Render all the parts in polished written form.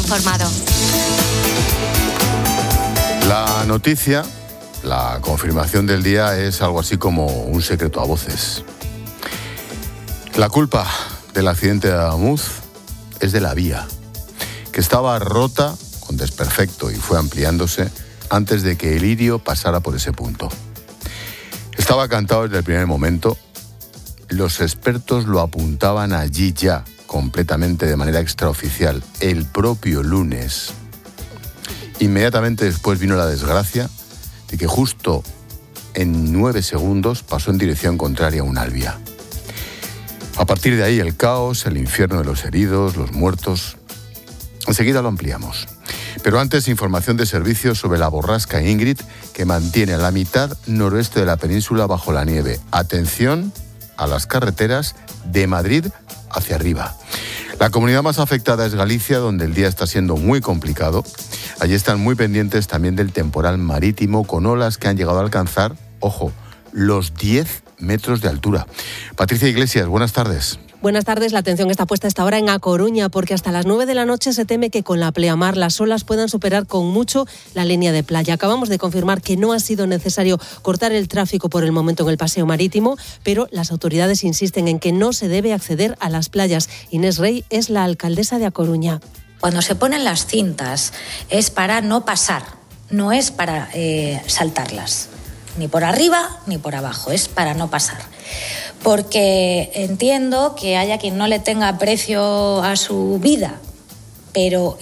informado. La noticia, la confirmación del día es algo así como un secreto a voces. La culpa del accidente de Adamuz es de la vía, que estaba rota con desperfecto y fue ampliándose antes de que el Lirio pasara por ese punto. Estaba cantado desde el primer momento. Los expertos lo apuntaban allí ya, completamente de manera extraoficial, el propio lunes. Inmediatamente después vino la desgracia de que justo en 9 segundos pasó en dirección contraria a un Albia. A partir de ahí el caos, el infierno de los heridos, los muertos. Enseguida lo ampliamos. Pero antes, información de servicios sobre la borrasca Ingrid, que mantiene a la mitad noroeste de la península bajo la nieve. Atención a las carreteras de Madrid hacia arriba. La comunidad más afectada es Galicia, donde el día está siendo muy complicado. Allí están muy pendientes también del temporal marítimo, con olas que han llegado a alcanzar, ojo, los 10 metros de altura. Patricia Iglesias, buenas tardes. Buenas tardes. La atención está puesta esta hora en A Coruña, porque hasta las 9 de la noche se teme que con la pleamar las olas puedan superar con mucho la línea de playa. Acabamos de confirmar que no ha sido necesario cortar el tráfico por el momento en el paseo marítimo, pero las autoridades insisten en que no se debe acceder a las playas. Inés Rey es la alcaldesa de A Coruña. Cuando se ponen las cintas es para no pasar, no es para saltarlas, ni por arriba ni por abajo, es para no pasar. Porque entiendo que haya quien no le tenga aprecio a su vida, pero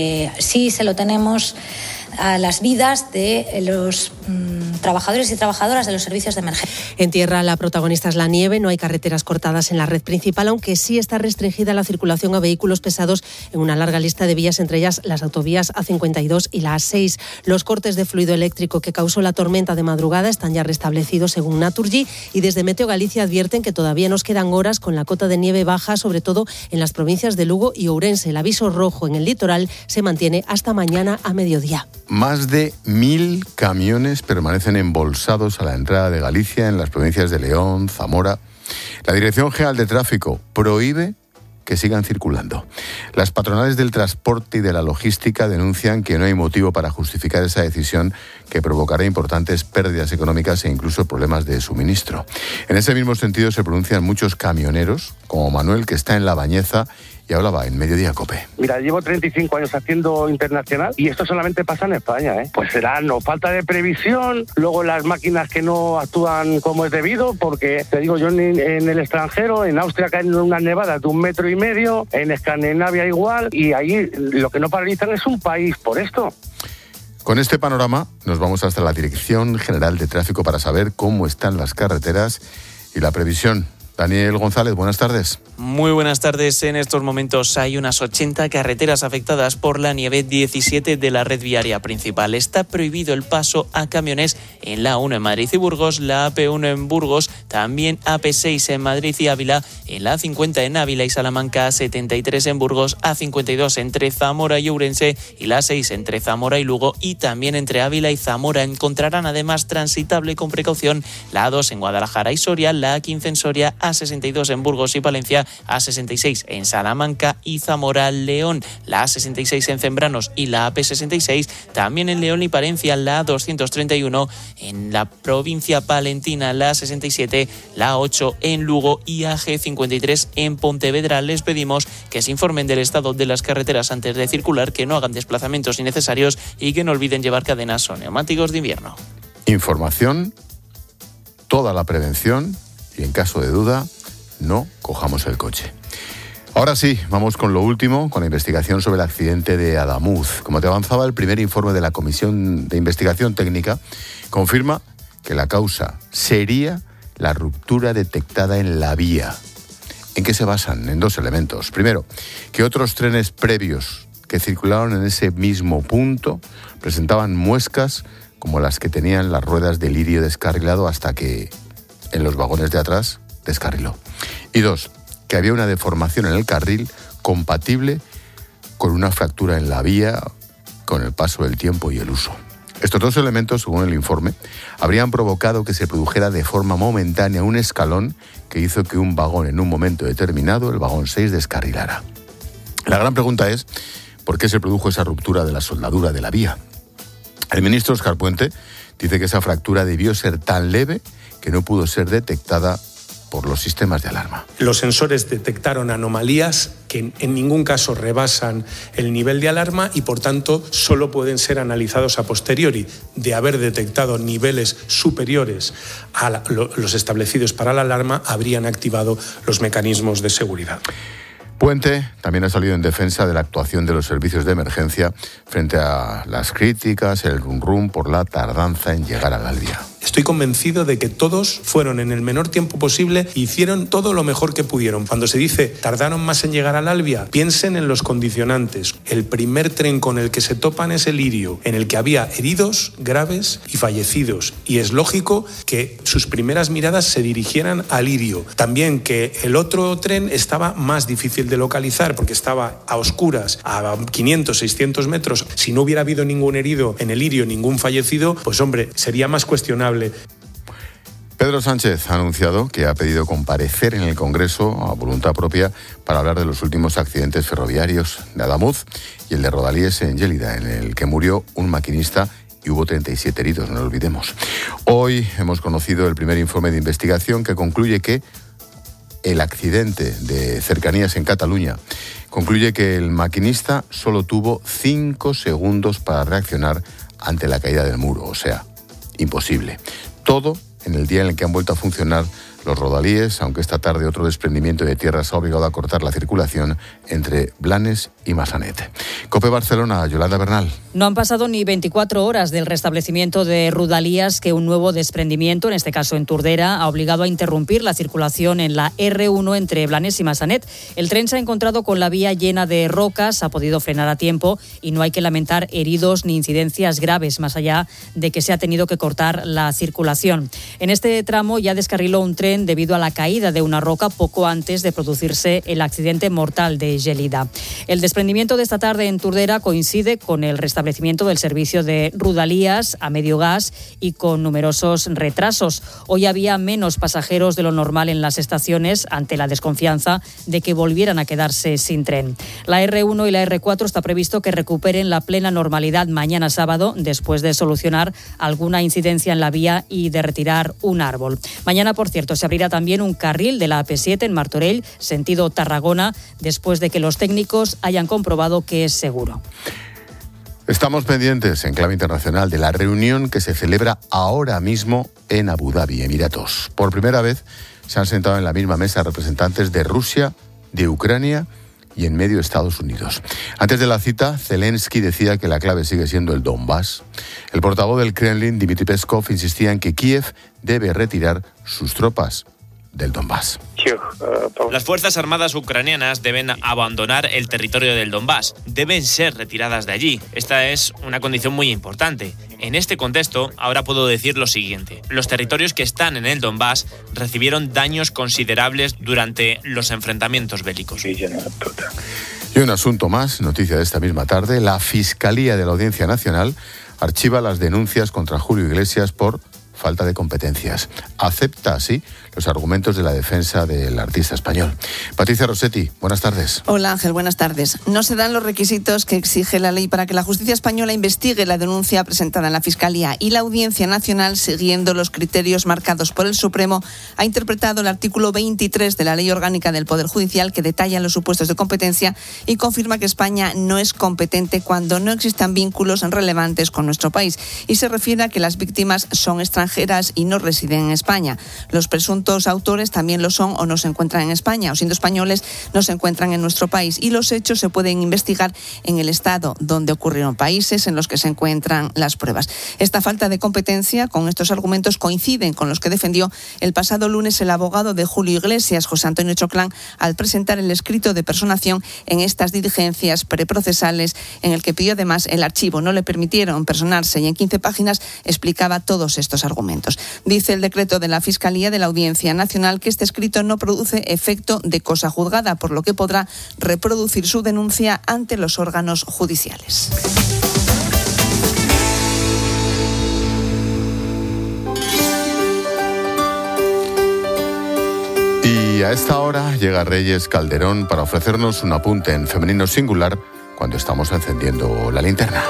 sí se lo tenemos a las vidas de los trabajadores y trabajadoras de los servicios de emergencia. En tierra la protagonista es la nieve, no hay carreteras cortadas en la red principal, aunque sí está restringida la circulación a vehículos pesados en una larga lista de vías, entre ellas las autovías A52 y la A6. Los cortes de fluido eléctrico que causó la tormenta de madrugada están ya restablecidos según Naturgy, y desde Meteo Galicia advierten que todavía nos quedan horas con la cota de nieve baja, sobre todo en las provincias de Lugo y Ourense. El aviso rojo en el litoral se mantiene hasta mañana a mediodía. Más de 1.000 camiones permanecen embolsados a la entrada de Galicia en las provincias de León, Zamora. La Dirección General de Tráfico prohíbe que sigan circulando. Las patronales del transporte y de la logística denuncian que no hay motivo para justificar esa decisión, que provocará importantes pérdidas económicas e incluso problemas de suministro. En ese mismo sentido se pronuncian muchos camioneros, como Manuel, que está en La Bañeza y hablaba en Mediodía COPE. Mira, llevo 35 años haciendo internacional y esto solamente pasa en España, ¿eh? Pues será falta de previsión, luego las máquinas que no actúan como es debido, porque te digo yo en el extranjero, en Austria caen unas nevadas de 1,5 metros, en Escandinavia igual, y ahí lo que no paralizan es un país por esto. Con este panorama nos vamos hasta la Dirección General de Tráfico para saber cómo están las carreteras y la previsión. Daniel González, buenas tardes. Muy buenas tardes. En estos momentos hay unas 80 carreteras afectadas por la nieve, 17 de la red viaria principal. Está prohibido el paso a camiones en la A1 en Madrid y Burgos, la AP1 en Burgos, también AP6 en Madrid y Ávila, en la A50 en Ávila y Salamanca, A73 en Burgos, A52 entre Zamora y Ourense y la A6 entre Zamora y Lugo, y también entre Ávila y Zamora. Encontrarán además transitable con precaución la A2 en Guadalajara y Soria, la A15 en Soria, A62 en Burgos y Palencia, A66 en Salamanca y Zamora, León, la A66 en Zembranos y la AP66 también en León y Palencia, la A231 en la provincia palentina, la A67, la A8 en Lugo y AG53 en Pontevedra. Les pedimos que se informen del estado de las carreteras antes de circular, que no hagan desplazamientos innecesarios y que no olviden llevar cadenas o neumáticos de invierno. Información, toda la prevención, y en caso de duda, no cojamos el coche. Ahora sí, vamos con lo último, con la investigación sobre el accidente de Adamuz. Como te avanzaba, el primer informe de la Comisión de Investigación Técnica confirma que la causa sería la ruptura detectada en la vía. ¿En qué se basan? En 2 elementos. Primero, que otros trenes previos que circularon en ese mismo punto presentaban muescas como las que tenían las ruedas del Lirio descarrilado, hasta que en los vagones de atrás descarriló. Y 2, que había una deformación en el carril compatible con una fractura en la vía con el paso del tiempo y el uso. Estos 2 elementos, según el informe, habrían provocado que se produjera de forma momentánea un escalón que hizo que un vagón en un momento determinado, el vagón 6, descarrilara. La gran pregunta es por qué se produjo esa ruptura de la soldadura de la vía. El ministro Óscar Puente dice que esa fractura debió ser tan leve que no pudo ser detectada por los sistemas de alarma. Los sensores detectaron anomalías que en ningún caso rebasan el nivel de alarma y, por tanto, solo pueden ser analizados a posteriori. De haber detectado niveles superiores a los establecidos para la alarma, habrían activado los mecanismos de seguridad. Puente también ha salido en defensa de la actuación de los servicios de emergencia frente a las críticas, el rum-rum por la tardanza en llegar al Albia. Estoy convencido de que todos fueron en el menor tiempo posible e hicieron todo lo mejor que pudieron. Cuando se dice tardaron más en llegar al Albia, piensen en los condicionantes. El primer tren con el que se topan es el Lirio, en el que había heridos graves y fallecidos. Y es lógico que sus primeras miradas se dirigieran al Lirio. También que el otro tren estaba más difícil de localizar porque estaba a oscuras, a 500, 600 metros. Si no hubiera habido ningún herido en el Lirio, ningún fallecido, pues hombre, sería más cuestionable. Pedro Sánchez ha anunciado que ha pedido comparecer en el Congreso a voluntad propia para hablar de los últimos accidentes ferroviarios de Adamuz y el de Rodalíes en Lleida, en el que murió un maquinista y hubo 37 heridos, no lo olvidemos. Hoy hemos conocido el primer informe de investigación que concluye que el accidente de Cercanías en Cataluña concluye que el maquinista solo tuvo 5 segundos para reaccionar ante la caída del muro, o sea, imposible. Todo en el día en el que han vuelto a funcionar los rodalíes, aunque esta tarde otro desprendimiento de tierras ha obligado a cortar la circulación entre Blanes y Massanet. COPE Barcelona, Yolanda Bernal. No han pasado ni 24 horas del restablecimiento de Rodalías que un nuevo desprendimiento, en este caso en Tordera, ha obligado a interrumpir la circulación en la R1 entre Blanes y Massanet. El tren se ha encontrado con la vía llena de rocas, ha podido frenar a tiempo y no hay que lamentar heridos ni incidencias graves, más allá de que se ha tenido que cortar la circulación. En este tramo ya descarriló un tren debido a la caída de una roca poco antes de producirse el accidente mortal de Lleida. El desprendimiento de esta tarde en Tordera coincide con el restablecimiento del servicio de Rodalías a medio gas y con numerosos retrasos. Hoy había menos pasajeros de lo normal en las estaciones ante la desconfianza de que volvieran a quedarse sin tren. La R1 y la R4 está previsto que recuperen la plena normalidad mañana sábado después de solucionar alguna incidencia en la vía y de retirar un árbol. Mañana, por cierto, se abrirá también un carril de la AP7 en Martorell, sentido Tarragona, después de que los técnicos hayan comprobado que es seguro. Estamos pendientes en clave internacional de la reunión que se celebra ahora mismo en Abu Dhabi, Emiratos. Por primera vez se han sentado en la misma mesa representantes de Rusia, de Ucrania y en medio Estados Unidos. Antes de la cita, Zelensky decía que la clave sigue siendo el Donbass. El portavoz del Kremlin, Dmitry Peskov, insistía en que Kiev debe retirar sus tropas del Donbass. Las Fuerzas Armadas ucranianas deben abandonar el territorio del Donbass, deben ser retiradas de allí. Esta es una condición muy importante. En este contexto, ahora puedo decir lo siguiente. Los territorios que están en el Donbass recibieron daños considerables durante los enfrentamientos bélicos. Y un asunto más, noticia de esta misma tarde, la Fiscalía de la Audiencia Nacional archiva las denuncias contra Julio Iglesias por falta de competencias. Acepta así los argumentos de la defensa del artista español. Patricia Rossetti, buenas tardes. Hola Ángel, buenas tardes. No se dan los requisitos que exige la ley para que la justicia española investigue la denuncia presentada en la Fiscalía y la Audiencia Nacional, siguiendo los criterios marcados por el Supremo, ha interpretado el artículo 23 de la Ley Orgánica del Poder Judicial que detalla los supuestos de competencia y confirma que España no es competente cuando no existan vínculos relevantes con nuestro país y se refiere a que las víctimas son extranjeras y no residen en España. Los presuntos autores también lo son o no se encuentran en España, o siendo españoles no se encuentran en nuestro país, y los hechos se pueden investigar en el estado donde ocurrieron, países en los que se encuentran las pruebas. Esta falta de competencia con estos argumentos coinciden con los que defendió el pasado lunes el abogado de Julio Iglesias, José Antonio Choclán, al presentar el escrito de personación en estas diligencias preprocesales, en el que pidió además el archivo. No le permitieron personarse y en 15 páginas explicaba todos estos argumentos. Dice el decreto de la Fiscalía de la Audiencia Nacional que este escrito no produce efecto de cosa juzgada, por lo que podrá reproducir su denuncia ante los órganos judiciales. Y a esta hora llega Reyes Calderón para ofrecernos un apunte en femenino singular cuando estamos encendiendo la linterna.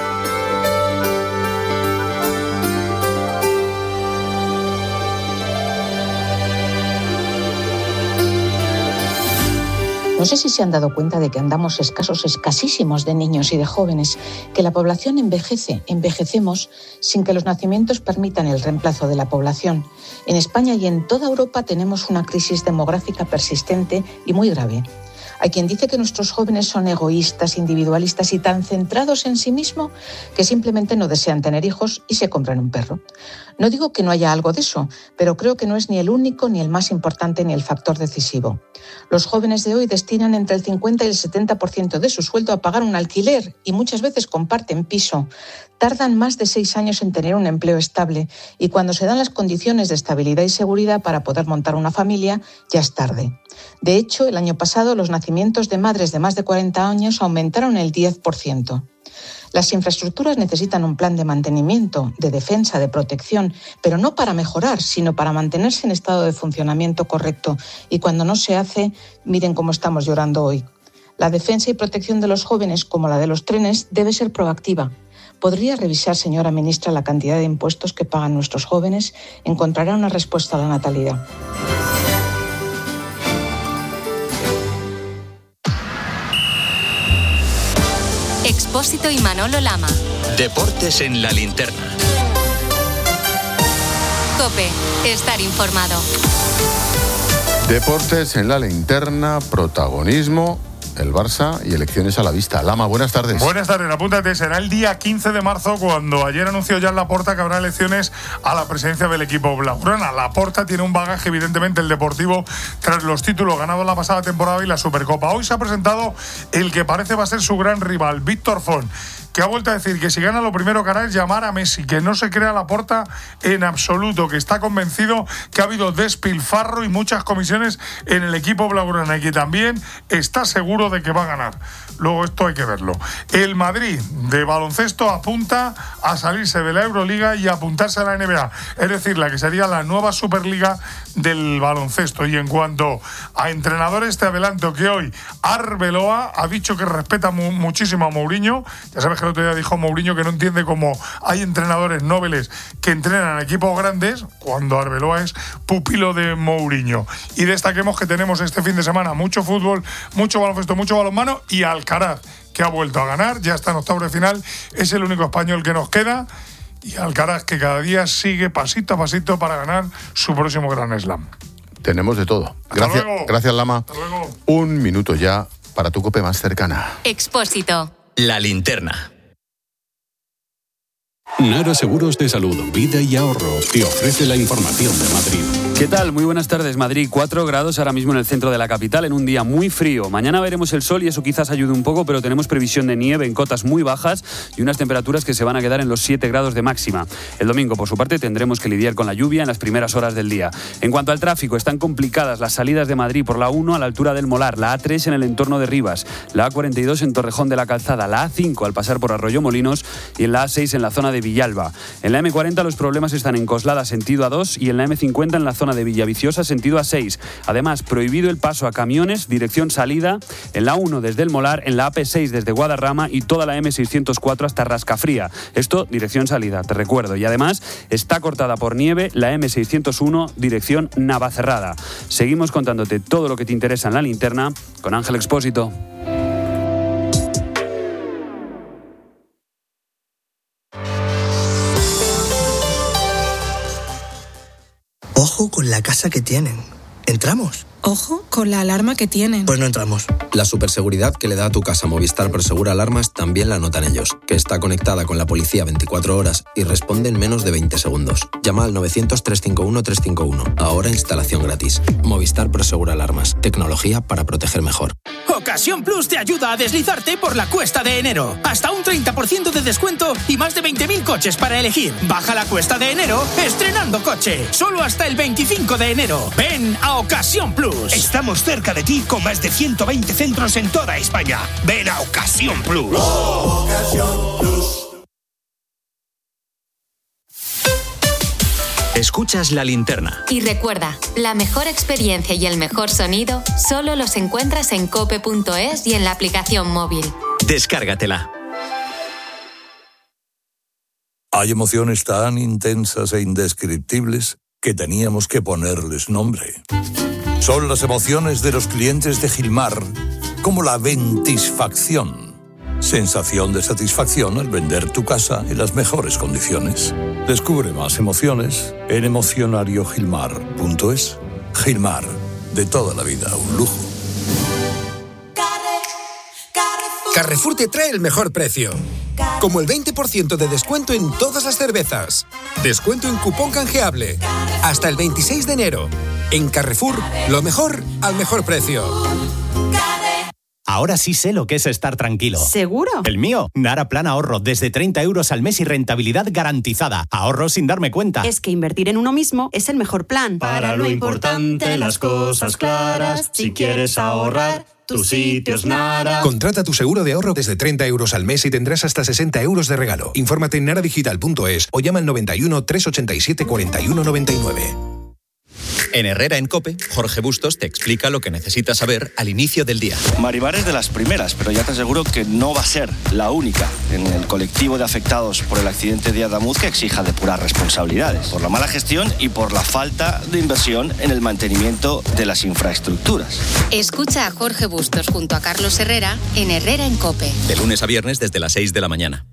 No sé si se han dado cuenta de que andamos escasísimos de niños y de jóvenes, que la población envejecemos sin que los nacimientos permitan el reemplazo de la población. En España y en toda Europa tenemos una crisis demográfica persistente y muy grave. Hay quien dice que nuestros jóvenes son egoístas, individualistas y tan centrados en sí mismos que simplemente no desean tener hijos y se compran un perro. No digo que no haya algo de eso, pero creo que no es ni el único, ni el más importante, ni el factor decisivo. Los jóvenes de hoy destinan entre el 50 y el 70% de su sueldo a pagar un alquiler y muchas veces comparten piso. Tardan más de 6 años en tener un empleo estable y cuando se dan las condiciones de estabilidad y seguridad para poder montar una familia, ya es tarde. De hecho, el año pasado los nacimientos de madres de más de 40 años aumentaron el 10%. Las infraestructuras necesitan un plan de mantenimiento, de defensa, de protección, pero no para mejorar, sino para mantenerse en estado de funcionamiento correcto. Y cuando no se hace, miren cómo estamos llorando hoy. La defensa y protección de los jóvenes, como la de los trenes, debe ser proactiva. ¿Podría revisar, señora ministra, la cantidad de impuestos que pagan nuestros jóvenes? Encontrará una respuesta a la natalidad. Expósito y Manolo Lama. Deportes en la linterna. COPE. Estar informado. Deportes en la linterna, protagonismo, el Barça y elecciones a la vista. Lama, buenas tardes. Buenas tardes, apúntate, será el día 15 de marzo cuando ayer anunció Joan Laporta que habrá elecciones a la presidencia del equipo blaugrana. Laporta tiene un bagaje, evidentemente, el deportivo tras los títulos ganados la pasada temporada y la Supercopa. Hoy se ha presentado el que parece va a ser su gran rival, Víctor Font, que ha vuelto a decir que si gana lo primero que hará es llamar a Messi, que no se crea Laporta en absoluto, que está convencido que ha habido despilfarro y muchas comisiones en el equipo blaugrana y que también está seguro de que va a ganar. Luego esto hay que verlo. El Madrid de baloncesto apunta a salirse de la Euroliga y a apuntarse a la NBA, es decir, la que sería la nueva Superliga del baloncesto. Y en cuanto a entrenadores, te adelanto que hoy Arbeloa ha dicho que respeta muchísimo a Mourinho. Ya sabes que el otro día dijo Mourinho que no entiende cómo hay entrenadores nobles que entrenan a equipos grandes cuando Arbeloa es pupilo de Mourinho. Y destaquemos que tenemos este fin de semana mucho fútbol, mucho baloncesto, mucho balonmano y Alcaraz, que ha vuelto a ganar, ya está en octavos de final, es el único español que nos queda, y Alcaraz que cada día sigue pasito a pasito para ganar su próximo Grand Slam. Tenemos de todo. Gracias, Lama. Hasta luego. Un minuto ya para tu COPE más cercana. Expósito. La linterna. Nara Seguros de Salud, Vida y Ahorro te ofrece la información de Madrid. ¿Qué tal? Muy buenas tardes. Madrid, 4 grados ahora mismo en el centro de la capital, en un día muy frío. Mañana veremos el sol y eso quizás ayude un poco, pero tenemos previsión de nieve en cotas muy bajas y unas temperaturas que se van a quedar en los 7 grados de máxima. El domingo, por su parte, tendremos que lidiar con la lluvia en las primeras horas del día. En cuanto al tráfico, están complicadas las salidas de Madrid por la 1 a la altura del Molar, la A3 en el entorno de Rivas, la A42 en Torrejón de la Calzada, la A5 al pasar por Arroyomolinos y en la A6 en la zona de Villalba. En la M40 los problemas están en Coslada sentido A2 y en la M50 en la zona de Villaviciosa sentido A6. Además, prohibido el paso a camiones, dirección salida, en la 1 desde el Molar, en la AP6 desde Guadarrama y toda la M604 hasta Rascafría. Esto, dirección salida, te recuerdo. Y además, está cortada por nieve la M601, dirección Navacerrada. Seguimos contándote todo lo que te interesa en la linterna con Ángel Expósito. Ojo con la casa que tienen. ¿Entramos? Ojo con la alarma que tienen. Pues no entramos. La superseguridad que le da a tu casa Movistar Prosegura Alarmas también la notan ellos, que está conectada con la policía 24 horas y responde en menos de 20 segundos. Llama al 900-351-351. Ahora instalación gratis. Movistar Prosegura Alarmas. Tecnología para proteger mejor. Ocasión Plus te ayuda a deslizarte por la cuesta de enero. Hasta un 30% de descuento y más de 20.000 coches para elegir. Baja la cuesta de enero estrenando coche. Solo hasta el 25 de enero. Ven a Ocasión Plus. Estamos cerca de ti con más de 120 centros en toda España. Ven a Ocasión Plus. Ocasión Plus. Escuchas La Linterna. Y recuerda, la mejor experiencia y el mejor sonido solo los encuentras en cope.es y en la aplicación móvil. Descárgatela. Hay emociones tan intensas e indescriptibles que teníamos que ponerles nombre. Son las emociones de los clientes de Gilmar, como la ventisfacción. Sensación de satisfacción al vender tu casa en las mejores condiciones. Descubre más emociones en emocionariogilmar.es. Gilmar, de toda la vida, un lujo. Carrefour te trae el mejor precio. Como el 20% de descuento en todas las cervezas. Descuento en cupón canjeable. Hasta el 26 de enero. En Carrefour, lo mejor al mejor precio. Ahora sí sé lo que es estar tranquilo. ¿Seguro? El mío, Nara Plan Ahorro, desde 30 euros al mes y rentabilidad garantizada. Ahorro sin darme cuenta. Es que invertir en uno mismo es el mejor plan. Para lo importante, las cosas claras. Si quieres ahorrar, tu sitio es Nara. Contrata tu seguro de ahorro desde 30 euros al mes y tendrás hasta 60 euros de regalo. Infórmate en naradigital.es o llama al 91 387 41 99. En Herrera en COPE, Jorge Bustos te explica lo que necesitas saber al inicio del día. Maribar es de las primeras, pero ya te aseguro que no va a ser la única en el colectivo de afectados por el accidente de Adamuz que exija depurar responsabilidades por la mala gestión y por la falta de inversión en el mantenimiento de las infraestructuras. Escucha a Jorge Bustos junto a Carlos Herrera en Herrera en COPE. De lunes a viernes desde las 6 de la mañana.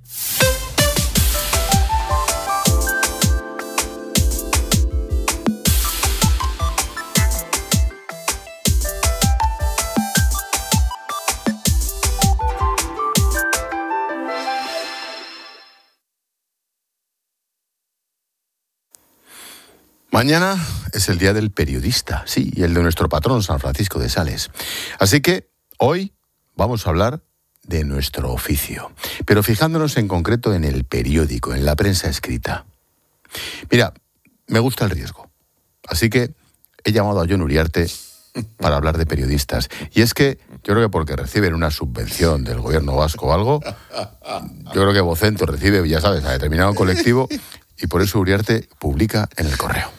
Mañana es el Día del Periodista, sí, y el de nuestro patrón San Francisco de Sales. Así que hoy vamos a hablar de nuestro oficio, pero fijándonos en concreto en el periódico, en la prensa escrita. Mira, me gusta el riesgo, así que he llamado a Jon Uriarte para hablar de periodistas. Y es que yo creo que porque reciben una subvención del gobierno vasco o algo, yo creo que Vocento recibe, ya sabes, a determinado colectivo, y por eso Uriarte publica en El Correo.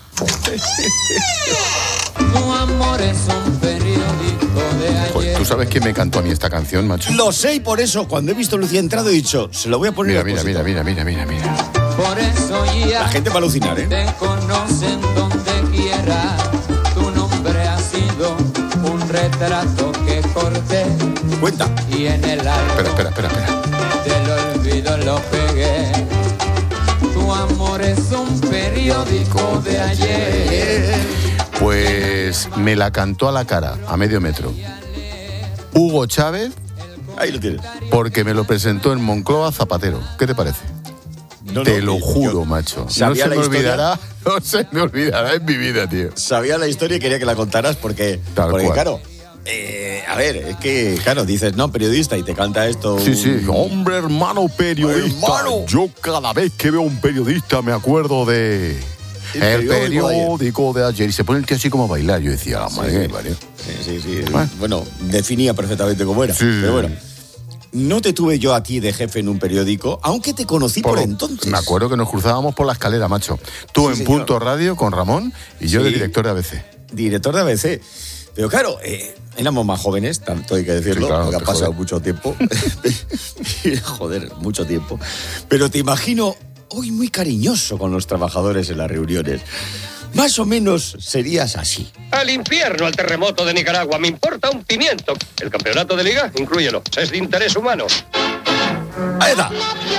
Pues, ¿tú sabes quién me cantó a mí esta canción, macho? Lo sé, y por eso, cuando he visto a Lucía entrado, he dicho, se lo voy a poner. Mira. Por eso ya la gente va a alucinar, ¿eh? Te conocen donde quiera. Tu nombre ha sido un retrato que corté. Cuenta. Y en el alma. Espera. Del olvido lo pegué. Tu amor es un periódico de ayer. Pues me la cantó a la cara, a medio metro. Hugo Chávez. Ahí lo tienes. Porque me lo presentó en Moncloa Zapatero. ¿Qué te parece? Te lo juro, macho. No se me olvidará en mi vida, tío. Sabía la historia y quería que la contaras porque claro, a ver, es que, claro, dices, no, periodista, y te canta esto. Sí, hombre, hermano, periodista. Hermano. Yo cada vez que veo a un periodista me acuerdo de el periódico de ayer. Y se pone el tío así como a bailar. Yo decía, madre mía. Sí. Bueno, definía perfectamente cómo era. Sí. Pero bueno, no te tuve yo a ti de jefe en un periódico, aunque te conocí por entonces. Me acuerdo que nos cruzábamos por la escalera, macho. Tú en señor. Punto Radio con Ramón y yo de director de ABC. Director de ABC. Pero claro, éramos más jóvenes, tanto hay que decirlo, sí, claro, porque ha pasado mucho tiempo. Joder, mucho tiempo. Pero te imagino hoy muy cariñoso con los trabajadores en las reuniones. Más o menos serías así. Al infierno, al terremoto de Nicaragua, me importa un pimiento. El campeonato de liga, inclúyelo, es de interés humano. Ahí está.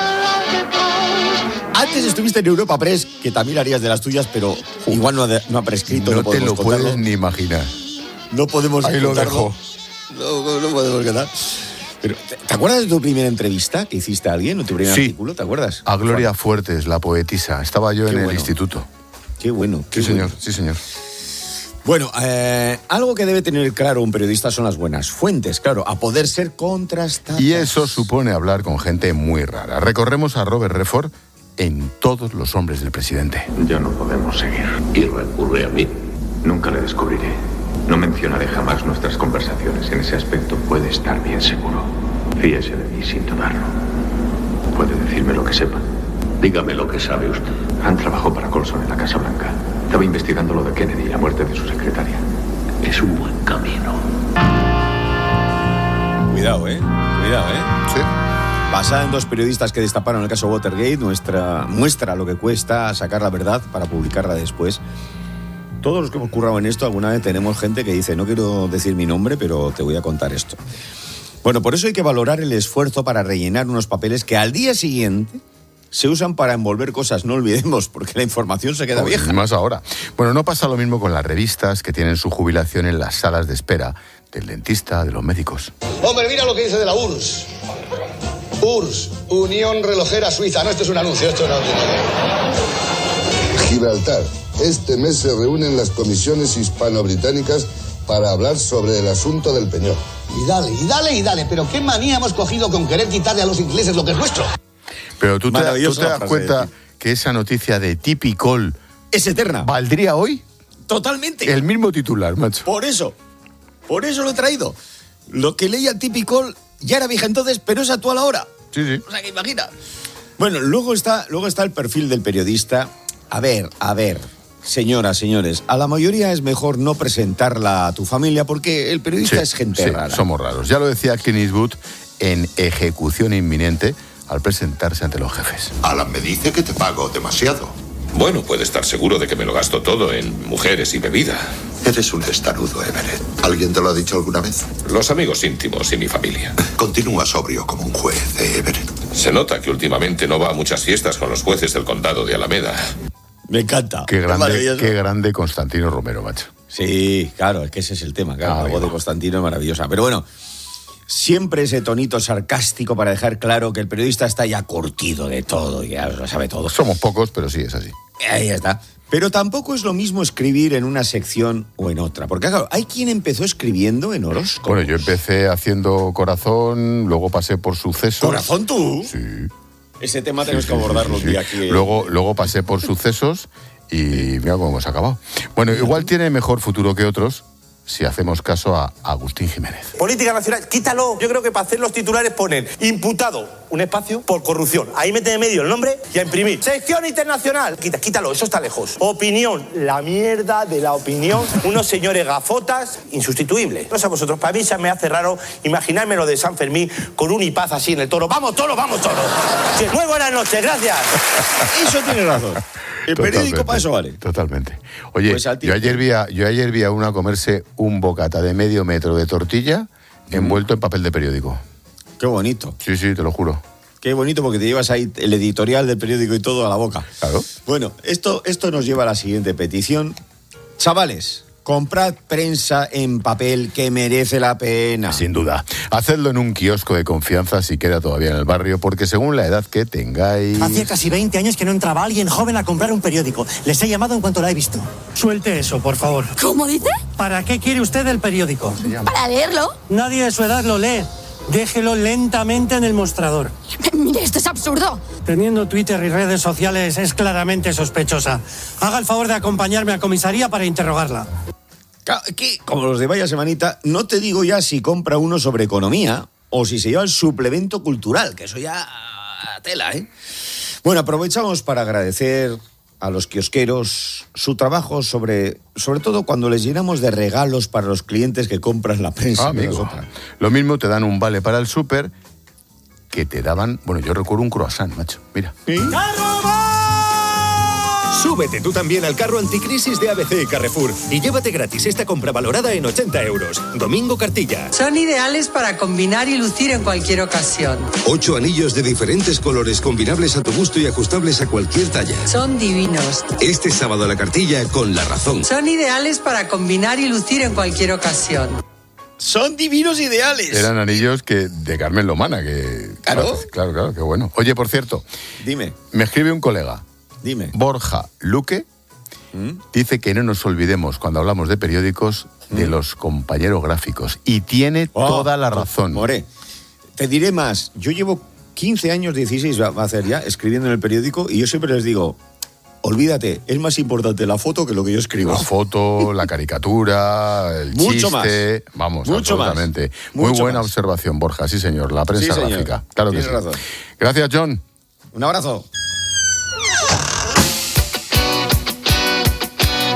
Antes estuviste en Europa Press, que también harías de las tuyas, pero igual no ha prescrito. No te lo puedes ni imaginar. No podemos ahí contarlo. Lo dejo. No podemos contar. Pero, ¿te acuerdas de tu primera entrevista que hiciste a alguien? ¿O tu primer artículo? ¿Te acuerdas? A Gloria Fuertes, la poetisa. Estaba yo en el instituto. Qué bueno. Sí, señor. Bueno, algo que debe tener claro un periodista son las buenas fuentes, claro, a poder ser contrastadas. Y eso supone hablar con gente muy rara. Recorremos a Robert Redford en Todos los hombres del presidente. Ya no podemos seguir. Y recurre a mí. Nunca le descubriré. No mencionaré jamás nuestras conversaciones. En ese aspecto puede estar bien seguro. Fíese de mí sin dudarlo. Puede decirme lo que sepa. Dígame lo que sabe usted. Han trabajado para Colson en la Casa Blanca. Estaba investigando lo de Kennedy y la muerte de su secretaria. Es un buen camino. Cuidado, ¿eh? Sí. Basada en 2 periodistas que destaparon el caso Watergate, muestra lo que cuesta sacar la verdad para publicarla después. Todos los que hemos currado en esto, alguna vez tenemos gente que dice, no quiero decir mi nombre, pero te voy a contar esto. Bueno, por eso hay que valorar el esfuerzo para rellenar unos papeles que al día siguiente se usan para envolver cosas. No olvidemos, porque la información se queda vieja. Más ahora. Bueno, no pasa lo mismo con las revistas que tienen su jubilación en las salas de espera del dentista, de los médicos. Hombre, mira lo que dice de la URSS. URSS, Unión Relojera Suiza. No, esto es un anuncio, esto no tiene nada. Gibraltar. Este mes se reúnen las comisiones hispano-británicas para hablar sobre el asunto del Peñón. Y dale, pero qué manía hemos cogido con querer quitarle a los ingleses lo que es nuestro. Pero tú te das cuenta que esa noticia de Typical es eterna. ¿Valdría hoy? Totalmente. El mismo titular, macho. Por eso lo he traído. Lo que leía Typical ya era vieja entonces, pero es actual ahora. Sí. O sea, que imagina. Bueno, luego está el perfil del periodista. A ver, señoras, señores, a la mayoría es mejor no presentarla a tu familia porque el periodista es gente rara. Somos raros. Ya lo decía Clint Eastwood en Ejecución Inminente al presentarse ante los jefes. Alan me dice que te pago demasiado. Bueno, puede estar seguro de que me lo gasto todo en mujeres y bebida. Eres un testarudo, Everett. ¿Alguien te lo ha dicho alguna vez? Los amigos íntimos y mi familia. Continúa sobrio como un juez, Everett. Se nota que últimamente no va a muchas fiestas con los jueces del condado de Alameda. Me encanta. Qué grande Constantino Romero, macho. Sí, claro, es que ese es el tema. Claro, la voz de Constantino es maravillosa. Pero bueno, siempre ese tonito sarcástico para dejar claro que el periodista está ya curtido de todo y ya lo sabe todo. Somos pocos, pero sí es así. Ahí está. Pero tampoco es lo mismo escribir en una sección o en otra. Porque, claro, hay quien empezó escribiendo en horóscopos. Bueno, yo empecé haciendo Corazón, luego pasé por Sucesos. ¿Corazón tú? Sí. Ese tema tenemos que abordarlo un día aquí. Luego pasé por Sucesos y mira cómo hemos acabado. Bueno, igual tiene mejor futuro que otros si hacemos caso a Agustín Jiménez. Política nacional, quítalo. Yo creo que para hacer los titulares ponen imputado, un espacio, por corrupción. Ahí mete en medio el nombre y a imprimir. Sección internacional. Quítalo, eso está lejos. Opinión, la mierda de la opinión. Unos señores gafotas insustituibles. No sé vosotros, para mí se me hace raro imaginarme lo de San Fermín con un hipaz así en el toro. ¡Vamos, toro, vamos, toro! Sí, muy buenas noches, gracias. Eso tiene razón. El periódico para eso vale. Totalmente. Oye, pues yo ayer vi a una comerse un bocata de medio metro de tortilla envuelto en papel de periódico. Qué bonito. Sí, te lo juro. Qué bonito porque te llevas ahí el editorial del periódico y todo a la boca. Claro. Bueno, esto nos lleva a la siguiente petición. Chavales, comprad prensa en papel que merece la pena. Sin duda. Hacedlo en un kiosco de confianza si queda todavía en el barrio, porque según la edad que tengáis... Hacía casi 20 años que no entraba alguien joven a comprar un periódico. Les he llamado en cuanto la he visto. Suelte eso, por favor. ¿Cómo dice? ¿Para qué quiere usted el periódico? Para leerlo. Nadie de su edad lo lee. Déjelo lentamente en el mostrador. Mire, esto es absurdo. Teniendo Twitter y redes sociales es claramente sospechosa. Haga el favor de acompañarme a comisaría para interrogarla. Que, como los de Vaya Semanita, no te digo ya si compra uno sobre economía o si se lleva el suplemento cultural, que eso ya tela, ¿eh? Bueno, aprovechamos para agradecer a los kiosqueros su trabajo, sobre todo cuando les llenamos de regalos para los clientes que compran la prensa. Amigo, lo mismo te dan un vale para el súper que te daban, bueno, yo recuerdo un croissant, macho, mira. ¿Sí? Súbete tú también al carro anticrisis de ABC y Carrefour y llévate gratis esta compra valorada en 80 euros. Domingo Cartilla. Son ideales para combinar y lucir en cualquier ocasión. 8 anillos de diferentes colores combinables a tu gusto y ajustables a cualquier talla. Son divinos. Este sábado la Cartilla con La Razón. Son ideales para combinar y lucir en cualquier ocasión. Son divinos ideales. Eran anillos de Carmen Lomana, que... Claro, qué bueno. Oye, por cierto. Dime. Me escribe un colega. Dime. Borja Luque dice que no nos olvidemos, cuando hablamos de periódicos, de los compañeros gráficos. Y tiene toda la razón. More, te diré más. Yo llevo 15 años, 16 va a hacer ya, escribiendo en el periódico, y yo siempre les digo, olvídate, es más importante la foto que lo que yo escribo. La foto, la caricatura, el mucho chiste... Más. Vamos, mucho absolutamente. Más. Muy mucho buena más. observación, Borja. Sí, señor. La prensa gráfica. Claro que Tienes sí. razón. Gracias, John. Un abrazo.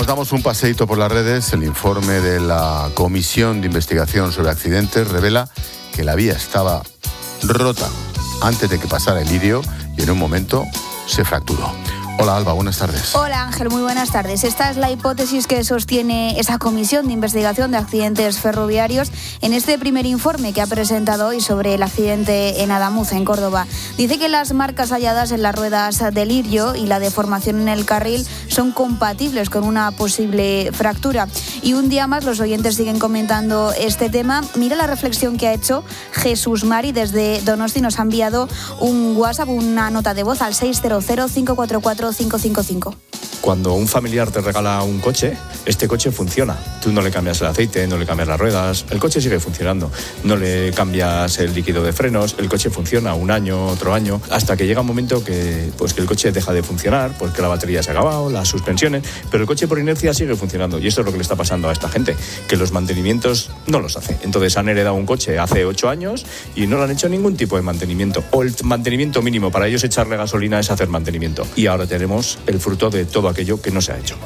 Nos damos un paseíto por las redes. El informe de la Comisión de Investigación sobre Accidentes revela que la vía estaba rota antes de que pasara el lirio y en un momento se fracturó. Hola Alba, buenas tardes. Hola Ángel, muy buenas tardes. Esta es la hipótesis que sostiene esa Comisión de Investigación de Accidentes Ferroviarios en este primer informe que ha presentado hoy sobre el accidente en Adamuz, en Córdoba. Dice que las marcas halladas en las ruedas del lirio y la deformación en el carril son compatibles con una posible fractura. Y un día más los oyentes siguen comentando este tema. Mira la reflexión que ha hecho Jesús Mari desde Donosti. Nos ha enviado un WhatsApp, una nota de voz al 600-544-555. Cuando un familiar te regala un coche, este coche funciona. Tú no le cambias el aceite, no le cambias las ruedas, el coche sigue funcionando. No le cambias el líquido de frenos, el coche funciona un año, otro año, hasta que llega un momento que el coche deja de funcionar, porque la batería se ha acabado, las suspensiones, pero el coche por inercia sigue funcionando. Y esto es lo que le está pasando a esta gente, que los mantenimientos no los hace. Entonces han heredado un coche hace 8 años y no le han hecho ningún tipo de mantenimiento. O el mantenimiento mínimo para ellos echarle gasolina es hacer mantenimiento. Y ahora tenemos el fruto de todo aquello que no se ha hecho.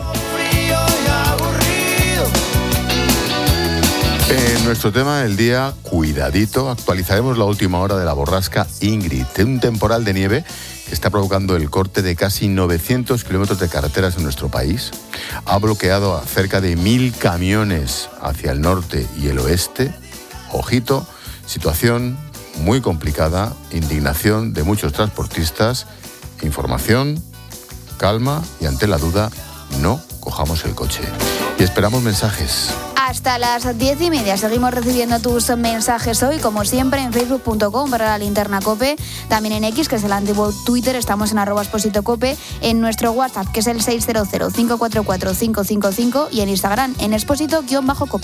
En nuestro tema del día, cuidadito, actualizaremos la última hora de la borrasca Ingrid, un temporal de nieve que está provocando el corte de casi 900 kilómetros de carreteras en nuestro país. Ha bloqueado a cerca de 1.000 camiones hacia el norte y el oeste. Ojito, situación muy complicada, indignación de muchos transportistas, información, calma y ante la duda, no cojamos el coche. Y esperamos mensajes. Hasta las 10:30 seguimos recibiendo tus mensajes hoy, como siempre, en facebook.com/lalinternacope, también en X, que es el antiguo Twitter, estamos en @expositocope, en nuestro WhatsApp, que es el 600-544-555, y en Instagram, en exposito_cope.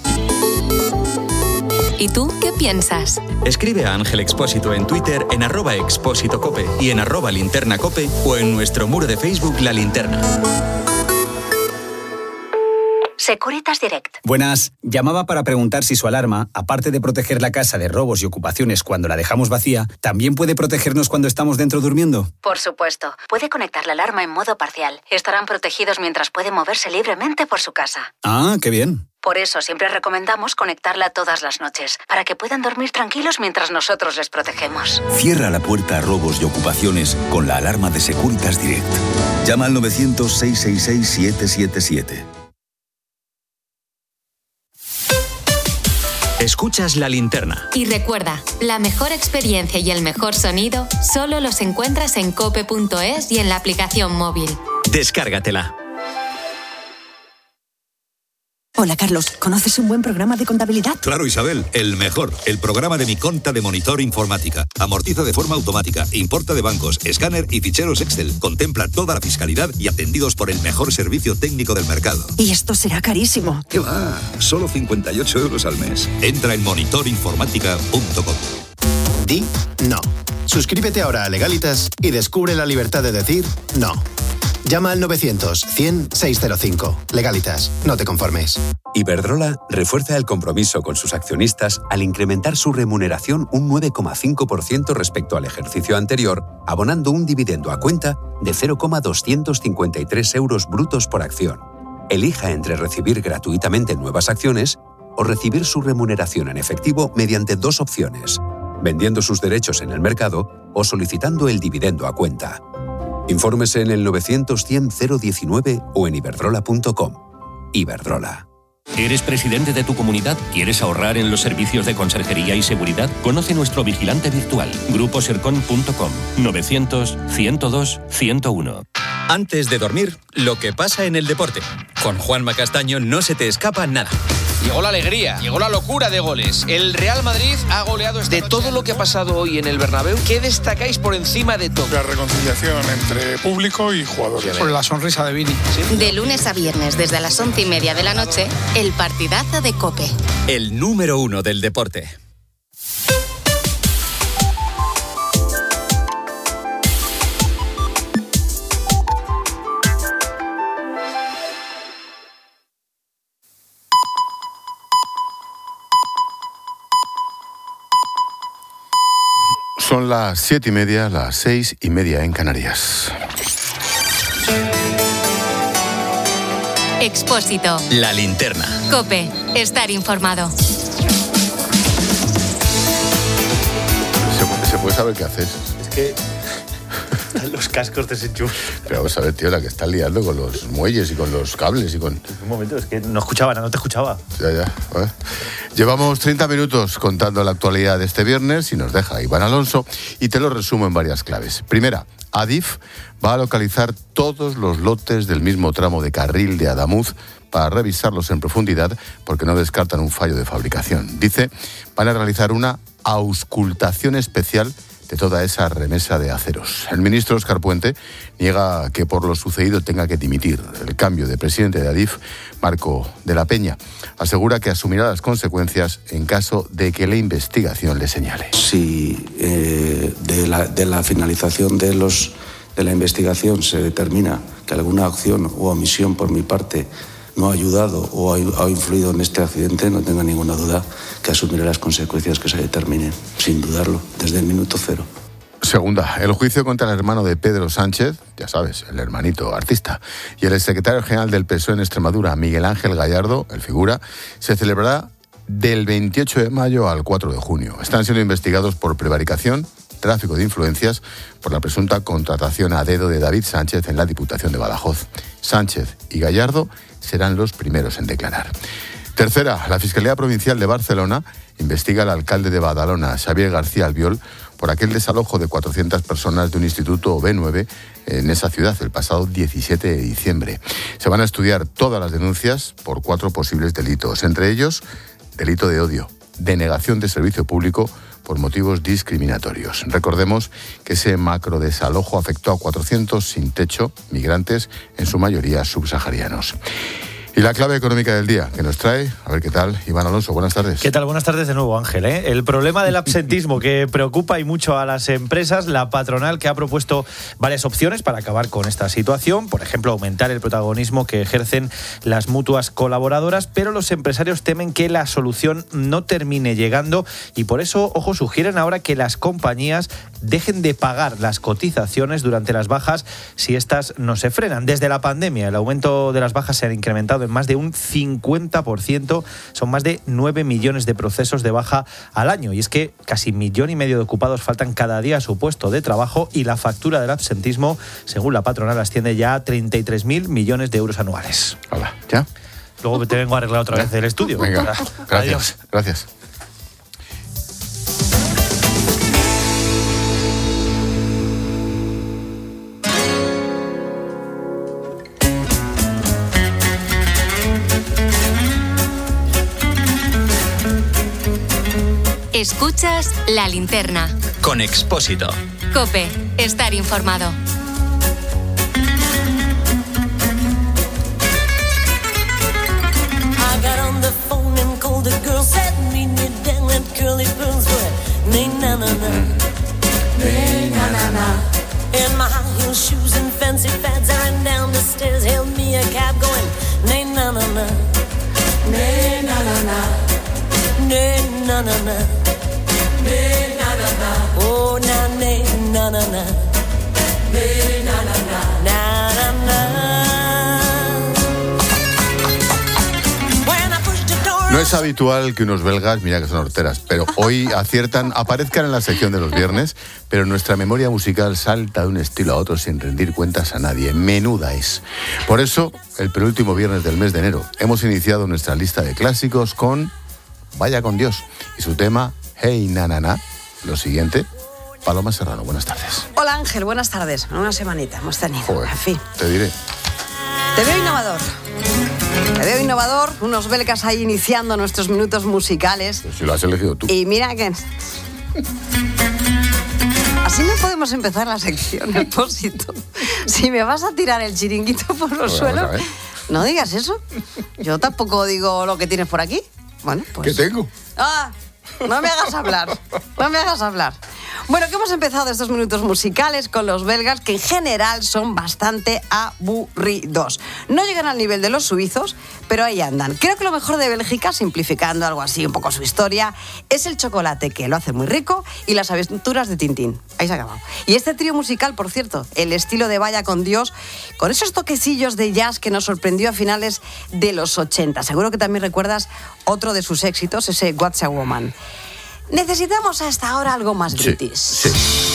¿Y tú qué piensas? Escribe a Ángel Expósito en Twitter en @expósitocope y en @linternacope o en nuestro muro de Facebook La Linterna. Securitas Direct. Buenas. Llamaba para preguntar si su alarma, aparte de proteger la casa de robos y ocupaciones cuando la dejamos vacía, ¿también puede protegernos cuando estamos dentro durmiendo? Por supuesto. Puede conectar la alarma en modo parcial. Estarán protegidos mientras pueden moverse libremente por su casa. Ah, qué bien. Por eso siempre recomendamos conectarla todas las noches, para que puedan dormir tranquilos mientras nosotros les protegemos. Cierra la puerta a robos y ocupaciones con la alarma de Securitas Direct. Llama al 900-666-777. Escuchas La Linterna. Y recuerda, la mejor experiencia y el mejor sonido solo los encuentras en cope.es y en la aplicación móvil. Descárgatela. Hola, Carlos. ¿Conoces un buen programa de contabilidad? Claro, Isabel, el mejor. El programa de Mi Conta de Monitor Informática. Amortiza de forma automática, importa de bancos, escáner y ficheros Excel. Contempla toda la fiscalidad y atendidos por el mejor servicio técnico del mercado. Y esto será carísimo. ¿Qué va? Solo 58 euros al mes. Entra en monitorinformática.com. Di no. Suscríbete ahora a Legalitas y descubre la libertad de decir no. Llama al 900-100-605. Legalitas, no te conformes. Iberdrola refuerza el compromiso con sus accionistas al incrementar su remuneración un 9,5% respecto al ejercicio anterior, abonando un dividendo a cuenta de 0,253 euros brutos por acción. Elija entre recibir gratuitamente nuevas acciones o recibir su remuneración en efectivo mediante 2 opciones: vendiendo sus derechos en el mercado o solicitando el dividendo a cuenta. Infórmese en el 900-100-019 o en iberdrola.com. Iberdrola. ¿Eres presidente de tu comunidad? ¿Quieres ahorrar en los servicios de conserjería y seguridad? Conoce nuestro vigilante virtual, gruposercon.com, 900-102-101. Antes de dormir, lo que pasa en el deporte. Con Juanma Castaño no se te escapa nada. Llegó la alegría, llegó la locura de goles. El Real Madrid ha goleado esta noche. De todo lo que ha pasado hoy en el Bernabéu, ¿qué destacáis por encima de todo? La reconciliación entre público y jugadores. Por la sonrisa de Vini. ¿Sí? De lunes a viernes, desde las 11:30 de la noche, el partidazo de COPE. El número 1 del deporte. Son las 7:30, las 6:30 en Canarias. Expósito. La linterna. COPE. Estar informado. ¿Se puede saber qué haces? Es que los cascos desenchufan. Pero vamos a ver, tío, la que está liando con los muelles y con los cables y con... Un momento, es que no escuchaba, no te escuchaba. Ya. ¿Vale? Llevamos 30 minutos contando la actualidad de este viernes y nos deja Iván Alonso y te lo resumo en varias claves. Primera, Adif va a localizar todos los lotes del mismo tramo de carril de Adamuz para revisarlos en profundidad porque no descartan un fallo de fabricación. Dice, van a realizar una auscultación especial de toda esa remesa de aceros. El ministro Óscar Puente niega que por lo sucedido tenga que dimitir. El cambio de presidente de Adif, Marco de la Peña, asegura que asumirá las consecuencias en caso de que la investigación le señale. Si de la finalización de la investigación se determina que alguna acción o omisión por mi parte no ha ayudado o ha influido en este accidente, no tenga ninguna duda que asumiré las consecuencias que se determinen, sin dudarlo, desde el minuto cero. Segunda, el juicio contra el hermano de Pedro Sánchez, ya sabes, el hermanito artista, y el exsecretario general del PSOE en Extremadura, Miguel Ángel Gallardo, el figura, se celebrará del 28 de mayo al 4 de junio. Están siendo investigados por prevaricación, tráfico de influencias, por la presunta contratación a dedo de David Sánchez en la Diputación de Badajoz. Sánchez y Gallardo serán los primeros en declarar. Tercera, la Fiscalía Provincial de Barcelona investiga al alcalde de Badalona, Xavier García Albiol, por aquel desalojo de 400 personas de un instituto B9 en esa ciudad el pasado 17 de diciembre. Se van a estudiar todas las denuncias por 4 posibles delitos, entre ellos delito de odio, denegación de servicio público por motivos discriminatorios. Recordemos que ese macro desalojo afectó a 400 sin techo, migrantes, en su mayoría subsaharianos. Y la clave económica del día que nos trae, a ver qué tal, Iván Alonso, buenas tardes. ¿Qué tal? Buenas tardes de nuevo, Ángel. El problema del absentismo que preocupa y mucho a las empresas, la patronal que ha propuesto varias opciones para acabar con esta situación, por ejemplo, aumentar el protagonismo que ejercen las mutuas colaboradoras, pero los empresarios temen que la solución no termine llegando y por eso, ojo, sugieren ahora que las compañías dejen de pagar las cotizaciones durante las bajas si estas no se frenan. Desde la pandemia, el aumento de las bajas se ha incrementado en más de un 50%, son más de 9 millones de procesos de baja al año. Y es que casi 1,5 millones de ocupados faltan cada día a su puesto de trabajo y la factura del absentismo, según la patronal, asciende ya a 33.000 millones de euros anuales. Hola, ¿ya? Luego te vengo a arreglar otra vez el estudio. Venga, gracias. Adiós. Gracias. Escuchas La Linterna. Con Expósito. COPE. Estar informado. I got on the phone and called a girl, said meet me down at Curly Burns where nay na na na, nay na na na. In my high heel shoes and fancy pads, I ran down the stairs, hailed me a cab going nay na na na, nay na na na, nay na na na, nay na na na. Oh na nay na na na, nay na na na, na na na. No es habitual que unos belgas, mira que son horteras, pero hoy aciertan, aparezcan en la sección de los viernes, pero nuestra memoria musical salta de un estilo a otro sin rendir cuentas a nadie. Menuda es. Por eso, el penúltimo viernes del mes de enero, hemos iniciado nuestra lista de clásicos con Vaya con Dios y su tema Hey Na Na Na. Lo siguiente, Paloma Serrano, buenas tardes. Hola Ángel, buenas tardes. Una semanita hemos tenido. Joder, en fin. te diré. Te veo innovador. Te veo innovador, unos belgas ahí iniciando nuestros minutos musicales. Pues si lo has elegido tú. Y mira que... Así no podemos empezar la sección, Expósito. Si me vas a tirar el chiringuito por los suelos, no digas eso. Yo tampoco digo lo que tienes por aquí. Bueno, pues... ¿Qué tengo? ¡Ah! No me hagas hablar. No me hagas hablar. Bueno, que hemos empezado estos minutos musicales con los belgas, que en general son bastante aburridos. No llegan al nivel de los suizos, pero ahí andan. Creo que lo mejor de Bélgica, simplificando algo así un poco su historia, es el chocolate, que lo hace muy rico, y las aventuras de Tintín. Ahí se ha acabado. Y este trío musical, por cierto, el estilo de Vaya con Dios, con esos toquecillos de jazz que nos sorprendió a finales de los 80. Seguro que también recuerdas otro de sus éxitos, ese What's a Woman. Necesitamos hasta ahora algo más british. Sí.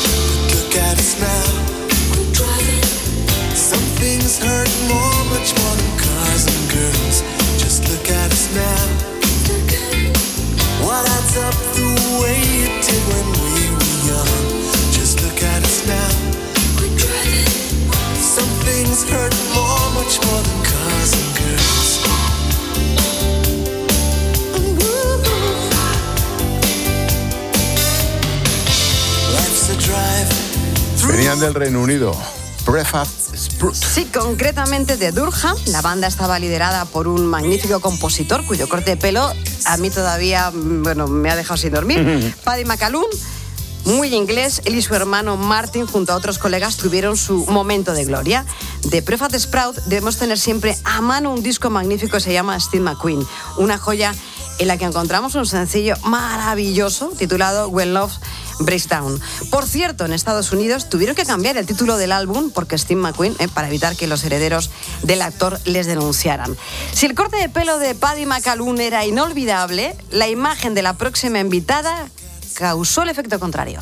Venían del Reino Unido. Breakfast Sprout. Sí, concretamente de Durham. La banda estaba liderada por un magnífico compositor cuyo corte de pelo a mí todavía, me ha dejado sin dormir. Paddy McAloon, muy inglés. Él y su hermano Martin, junto a otros colegas, tuvieron su momento de gloria. De Breakfast Sprout debemos tener siempre a mano un disco magnífico que se llama Steve McQueen, una joya en la que encontramos un sencillo maravilloso titulado When Love Breaks Down. Por cierto, en Estados Unidos tuvieron que cambiar el título del álbum porque Steve McQueen, para evitar que los herederos del actor les denunciaran. Si el corte de pelo de Paddy McAloon era inolvidable, la imagen de la próxima invitada causó el efecto contrario.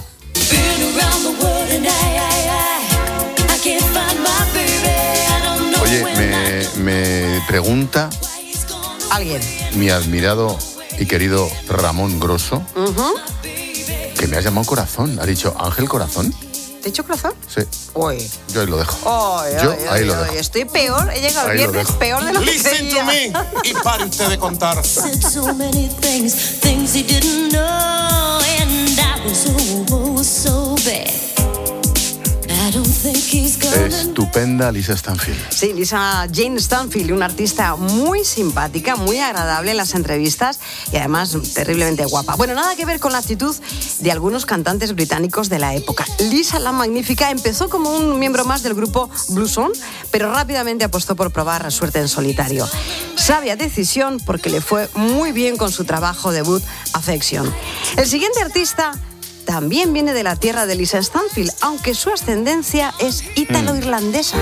Oye, me pregunta alguien, mi admirado y querido Ramón Grosso, que me has llamado Corazón. Ha dicho Ángel Corazón. ¿Te he dicho Corazón? Sí. Uy. Yo ahí lo dejo. Ahí lo dejo. Estoy peor, he llegado el viernes peor de lo que creía. Listen to me y pare usted de contar. Estupenda Lisa Stanfield. Sí, Lisa Jane Stanfield, una artista muy simpática, muy agradable en las entrevistas y además terriblemente guapa. Bueno, nada que ver con la actitud de algunos cantantes británicos de la época. Lisa la Magnífica empezó como un miembro más del grupo Blues On, pero rápidamente apostó por probar suerte en solitario. Sabia decisión porque le fue muy bien con su trabajo debut Affection. El siguiente artista también viene de la tierra de Lisa Stanfield, aunque su ascendencia es ítalo-irlandesa.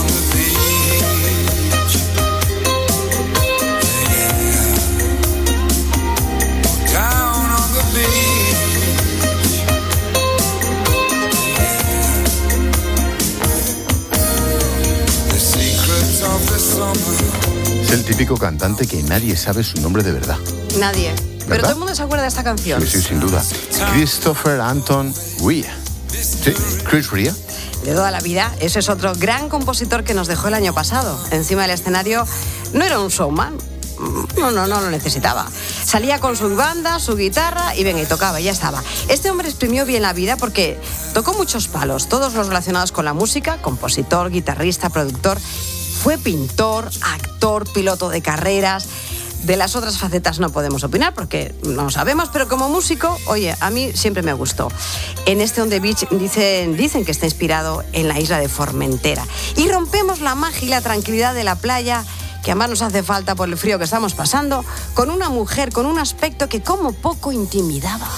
Es el típico cantante que nadie sabe su nombre de verdad. Nadie. Pero todo el mundo se acuerda de esta canción. Sí, sin duda. Christopher Anton Rea. Sí, Chris Rea. De toda la vida, ese es otro gran compositor que nos dejó el año pasado. Encima del escenario no era un showman. No lo necesitaba. Salía con su banda, su guitarra y venga, y tocaba, y ya estaba. Este hombre exprimió bien la vida porque tocó muchos palos, todos los relacionados con la música, compositor, guitarrista, productor. Fue pintor, actor, piloto de carreras. De las otras facetas no podemos opinar porque no lo sabemos, pero como músico, oye, a mí siempre me gustó. En este On the Beach dicen que está inspirado en la isla de Formentera. Y rompemos la magia y la tranquilidad de la playa, que además nos hace falta por el frío que estamos pasando, con una mujer con un aspecto que como poco intimidaba.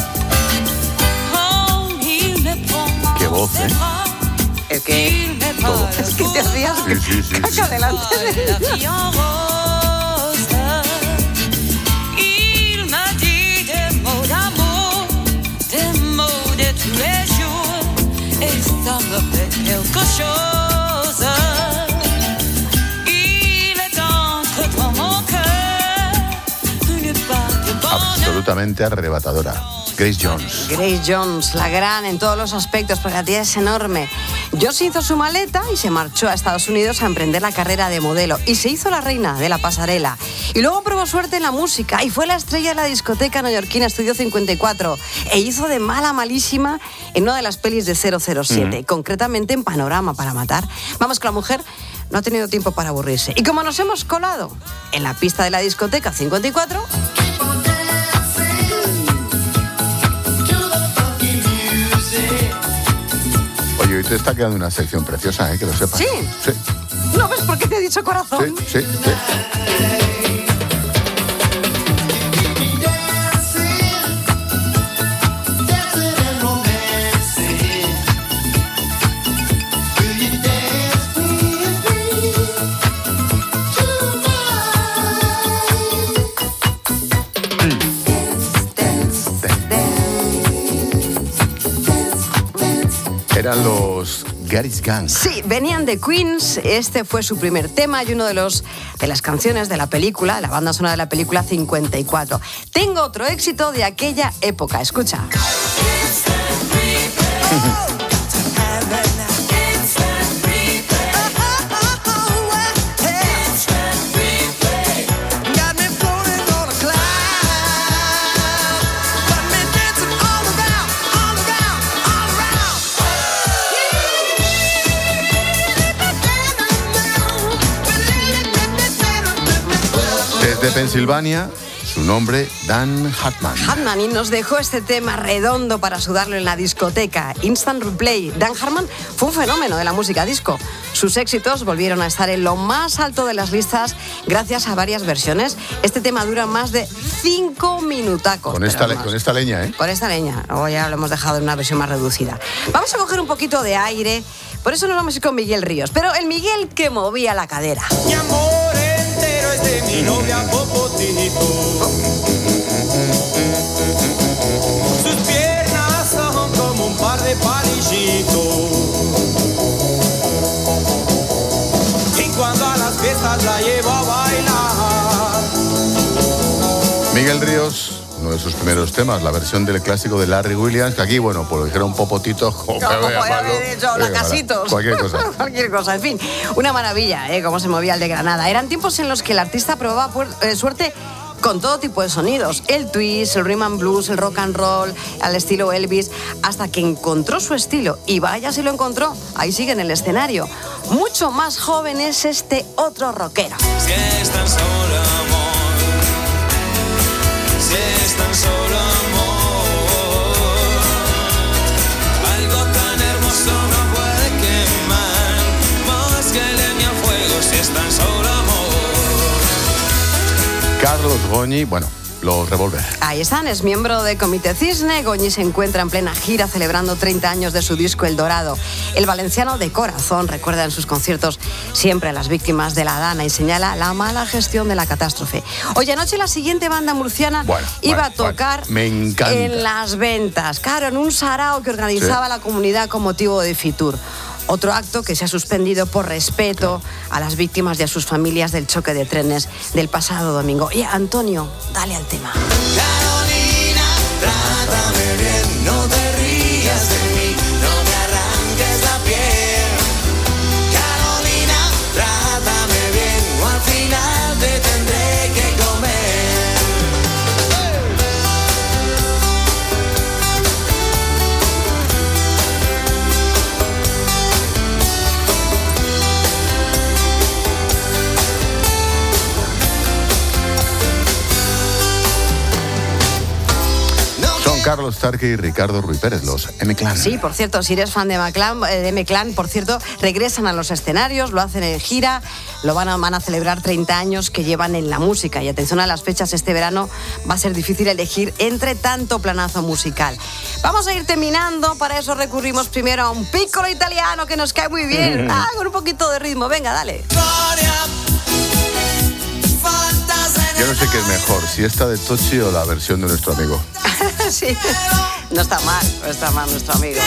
Qué voz, ¿eh? Es que... Todo. Es que te hacías caca delante de ella. Absolutamente arrebatadora. Grace Jones. Grace Jones, la gran en todos los aspectos, porque la tía es enorme. Jones hizo su maleta y se marchó a Estados Unidos a emprender la carrera de modelo. Y se hizo la reina de la pasarela. Y luego probó suerte en la música y fue la estrella de la discoteca neoyorquina Estudio 54. E hizo de mala malísima en una de las pelis de 007, concretamente en Panorama para matar. Vamos, que la mujer no ha tenido tiempo para aburrirse. Y como nos hemos colado en la pista de la discoteca 54... te está quedando una sección preciosa, que lo sepas. ¿Sí? Sí. ¿No ves por qué te he dicho corazón? Sí. Eran los Garage Gang. Sí, venían de Queens. Este fue su primer tema y uno de las canciones de la película, la banda sonora de la película 54. Tengo otro éxito de aquella época. Escucha. De Pensilvania, su nombre, Dan Hartman. Hartman, y nos dejó este tema redondo para sudarlo en la discoteca, Instant Replay. Dan Hartman fue un fenómeno de la música disco. Sus éxitos volvieron a estar en lo más alto de las listas gracias a varias versiones. Este tema dura más de 5 minutacos. Con esta leña, ¿eh? Con esta leña. O ya lo hemos dejado en una versión más reducida. Vamos a coger un poquito de aire. Por eso nos vamos a ir con Miguel Ríos. Pero el Miguel que movía la cadera. Mi amor entero es de mi novia Popotito. Sus piernas son como un par de palillitos. Y cuando a las fiestas la llevo a bailar. Miguel Ríos, uno de sus primeros temas, la versión del clásico de Larry Williams, que aquí, bueno, pues lo dijeron Popotitos, como podía haber dicho Lacasitos. Cualquier cosa. Cualquier cosa, en fin. Una maravilla, cómo se movía el de Granada. Eran tiempos en los que el artista probaba suerte con todo tipo de sonidos. El twist, el rhythm and blues, el rock and roll, al estilo Elvis, hasta que encontró su estilo. Y vaya si lo encontró. Ahí sigue en el escenario. Mucho más joven es este otro rockero. Si es tan solo amor, si es tan solo amor, algo tan hermoso no puede quemar más que leña al fuego. Si es tan solo amor. Carlos Goñi, bueno, los Revolver. Ahí están, es miembro de Comité Cisne. Goñi se encuentra en plena gira celebrando 30 años de su disco El Dorado. El valenciano de corazón recuerda en sus conciertos siempre a las víctimas de la Dana y señala la mala gestión de la catástrofe. Hoy anoche la siguiente banda murciana iba a tocar me encanta. En Las Ventas, claro, en un sarao que organizaba la comunidad con motivo de Fitur. Otro acto que se ha suspendido por respeto a las víctimas y a sus familias del choque de trenes del pasado domingo. Y Antonio, dale al tema. Carolina, trátame bien, no te rías de mí, no me arranques la piel. Carolina, trátame bien, o al final te tendré que comer. Carlos Tarque y Ricardo Ruiz Pérez, los M-Clan. Sí, por cierto, si eres fan de M-Clan, por cierto, regresan a los escenarios, lo hacen en gira, van a celebrar 30 años que llevan en la música. Y atención a las fechas, este verano va a ser difícil elegir entre tanto planazo musical. Vamos a ir terminando, para eso recurrimos primero a un piccolo italiano que nos cae muy bien. Con un poquito de ritmo, venga, dale. Yo no sé qué es mejor, si esta de Tochi o la versión de nuestro amigo. Sí, no está mal nuestro amigo.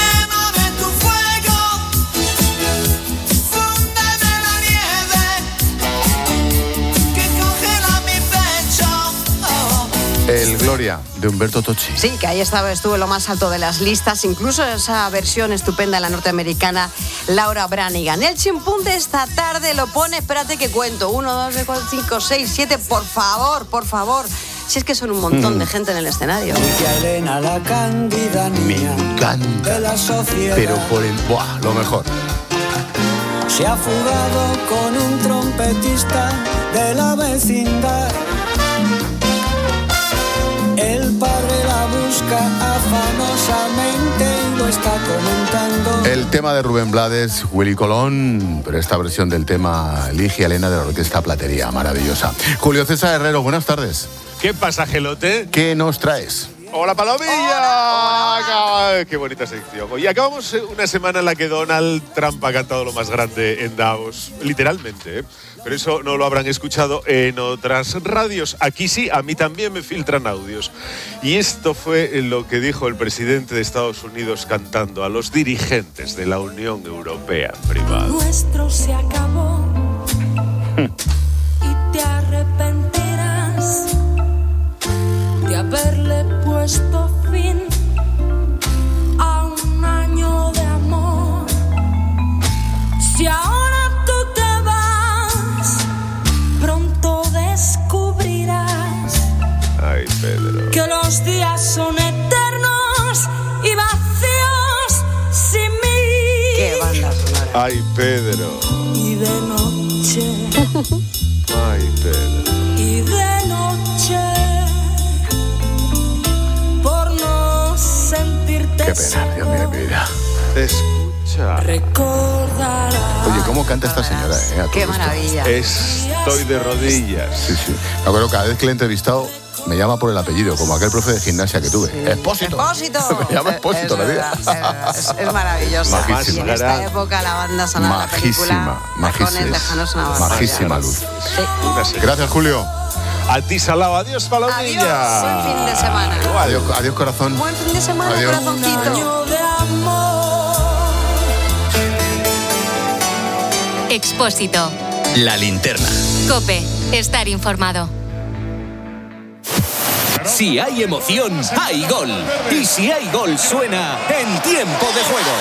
El Gloria, de Humberto Tocci. Sí, que ahí estuvo en lo más alto de las listas, incluso esa versión estupenda de la norteamericana Laura Branigan. El chimpún de esta tarde lo pone, espérate que cuento, 1, 2, 3, 4, 5, 6, 7, por favor. Si es que son un montón de gente en el escenario. Elena, la cándida niña. Me encanta. De la sociedad. Pero por el... ¡Buah! Lo mejor. Se ha fugado con un trompetista de la vecindad. El padre la busca afanosamente y lo está comentando. El tema de Rubén Blades, Willy Colón, pero esta versión del tema Ligia Elena de la Orquesta Platería, maravillosa. Julio César Herrero, buenas tardes. ¿Qué pasa, Gelote? ¿Qué nos traes? ¡Hola, Palomilla! Hola. ¡Qué bonita sección! Y acabamos una semana en la que Donald Trump ha cantado lo más grande en Davos, literalmente, ¿eh? Pero eso no lo habrán escuchado en otras radios. Aquí sí, a mí también me filtran audios. Y esto fue lo que dijo el presidente de Estados Unidos cantando a los dirigentes de la Unión Europea en privado. Nuestro se acabó y te arrepentirás de haberle puesto fin a un año de amor. Si ahora tú te vas, pronto descubrirás, ay, Pedro, que los días son eternos y vacíos sin mí. Qué banda sonora. ay, Pedro, Y de noche, ay, Pedro. y de noche, por no sentirte Qué pena, Dios mío de mi vida. Escucha. recordarás. Oye, ¿cómo canta esta señora? A Qué todo esto. maravilla. Estoy de rodillas. Sí, sí. Me acuerdo, cada vez que le he entrevistado, me llama por el apellido, como aquel profe de gimnasia que tuve. Expósito. Expósito. Me llama Expósito, la vida. Es maravillosa. Majísima. Y en esta época la banda sonora de la película Tacones Lejanos una barbaridad. Majísima luz. Sí. Gracias, Julio. A ti, Salao. Adiós, Palomilla. Adiós. Buen fin de semana. Adiós, adiós, corazón. Buen fin de semana, Adiós. corazoncito. Expósito. La linterna. COPE. Estar informado. Si hay emoción, hay gol. Y si hay gol, suena en Tiempo de Juego.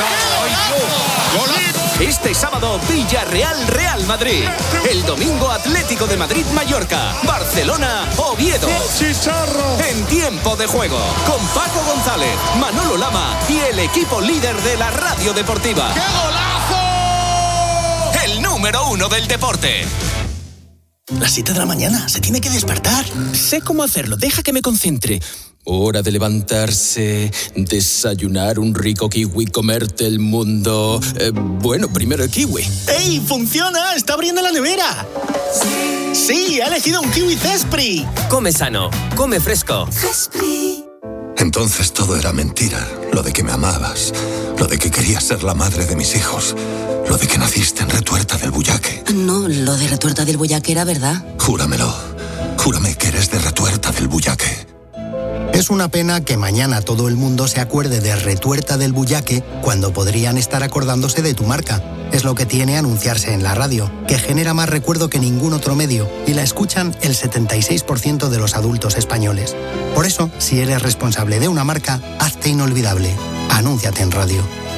Este sábado, Villarreal-Real Madrid. El domingo, Atlético de Madrid-Mallorca. Barcelona-Oviedo. En Tiempo de Juego, con Paco González, Manolo Lama y el equipo líder de la radio deportiva. ¡Qué golazo! El número 1 del deporte. Las 7 de la mañana, se tiene que despertar. Sé cómo hacerlo, deja que me concentre. Hora de levantarse, desayunar un rico kiwi, comerte el mundo. Bueno, primero el kiwi. ¡Ey, funciona! ¡Está abriendo la nevera! ¡Sí, ha elegido un kiwi Zespri! Come sano, come fresco. Entonces todo era mentira. Lo de que me amabas, lo de que querías ser la madre de mis hijos, lo de que naciste en Retuerta del Bullaque. No, lo de Retuerta del Bullaque era verdad. Júramelo. Júrame que eres de Retuerta del Bullaque. Es una pena que mañana todo el mundo se acuerde de Retuerta del Bullaque cuando podrían estar acordándose de tu marca. Es lo que tiene anunciarse en la radio, que genera más recuerdo que ningún otro medio y la escuchan el 76% de los adultos españoles. Por eso, si eres responsable de una marca, hazte inolvidable. Anúnciate en radio.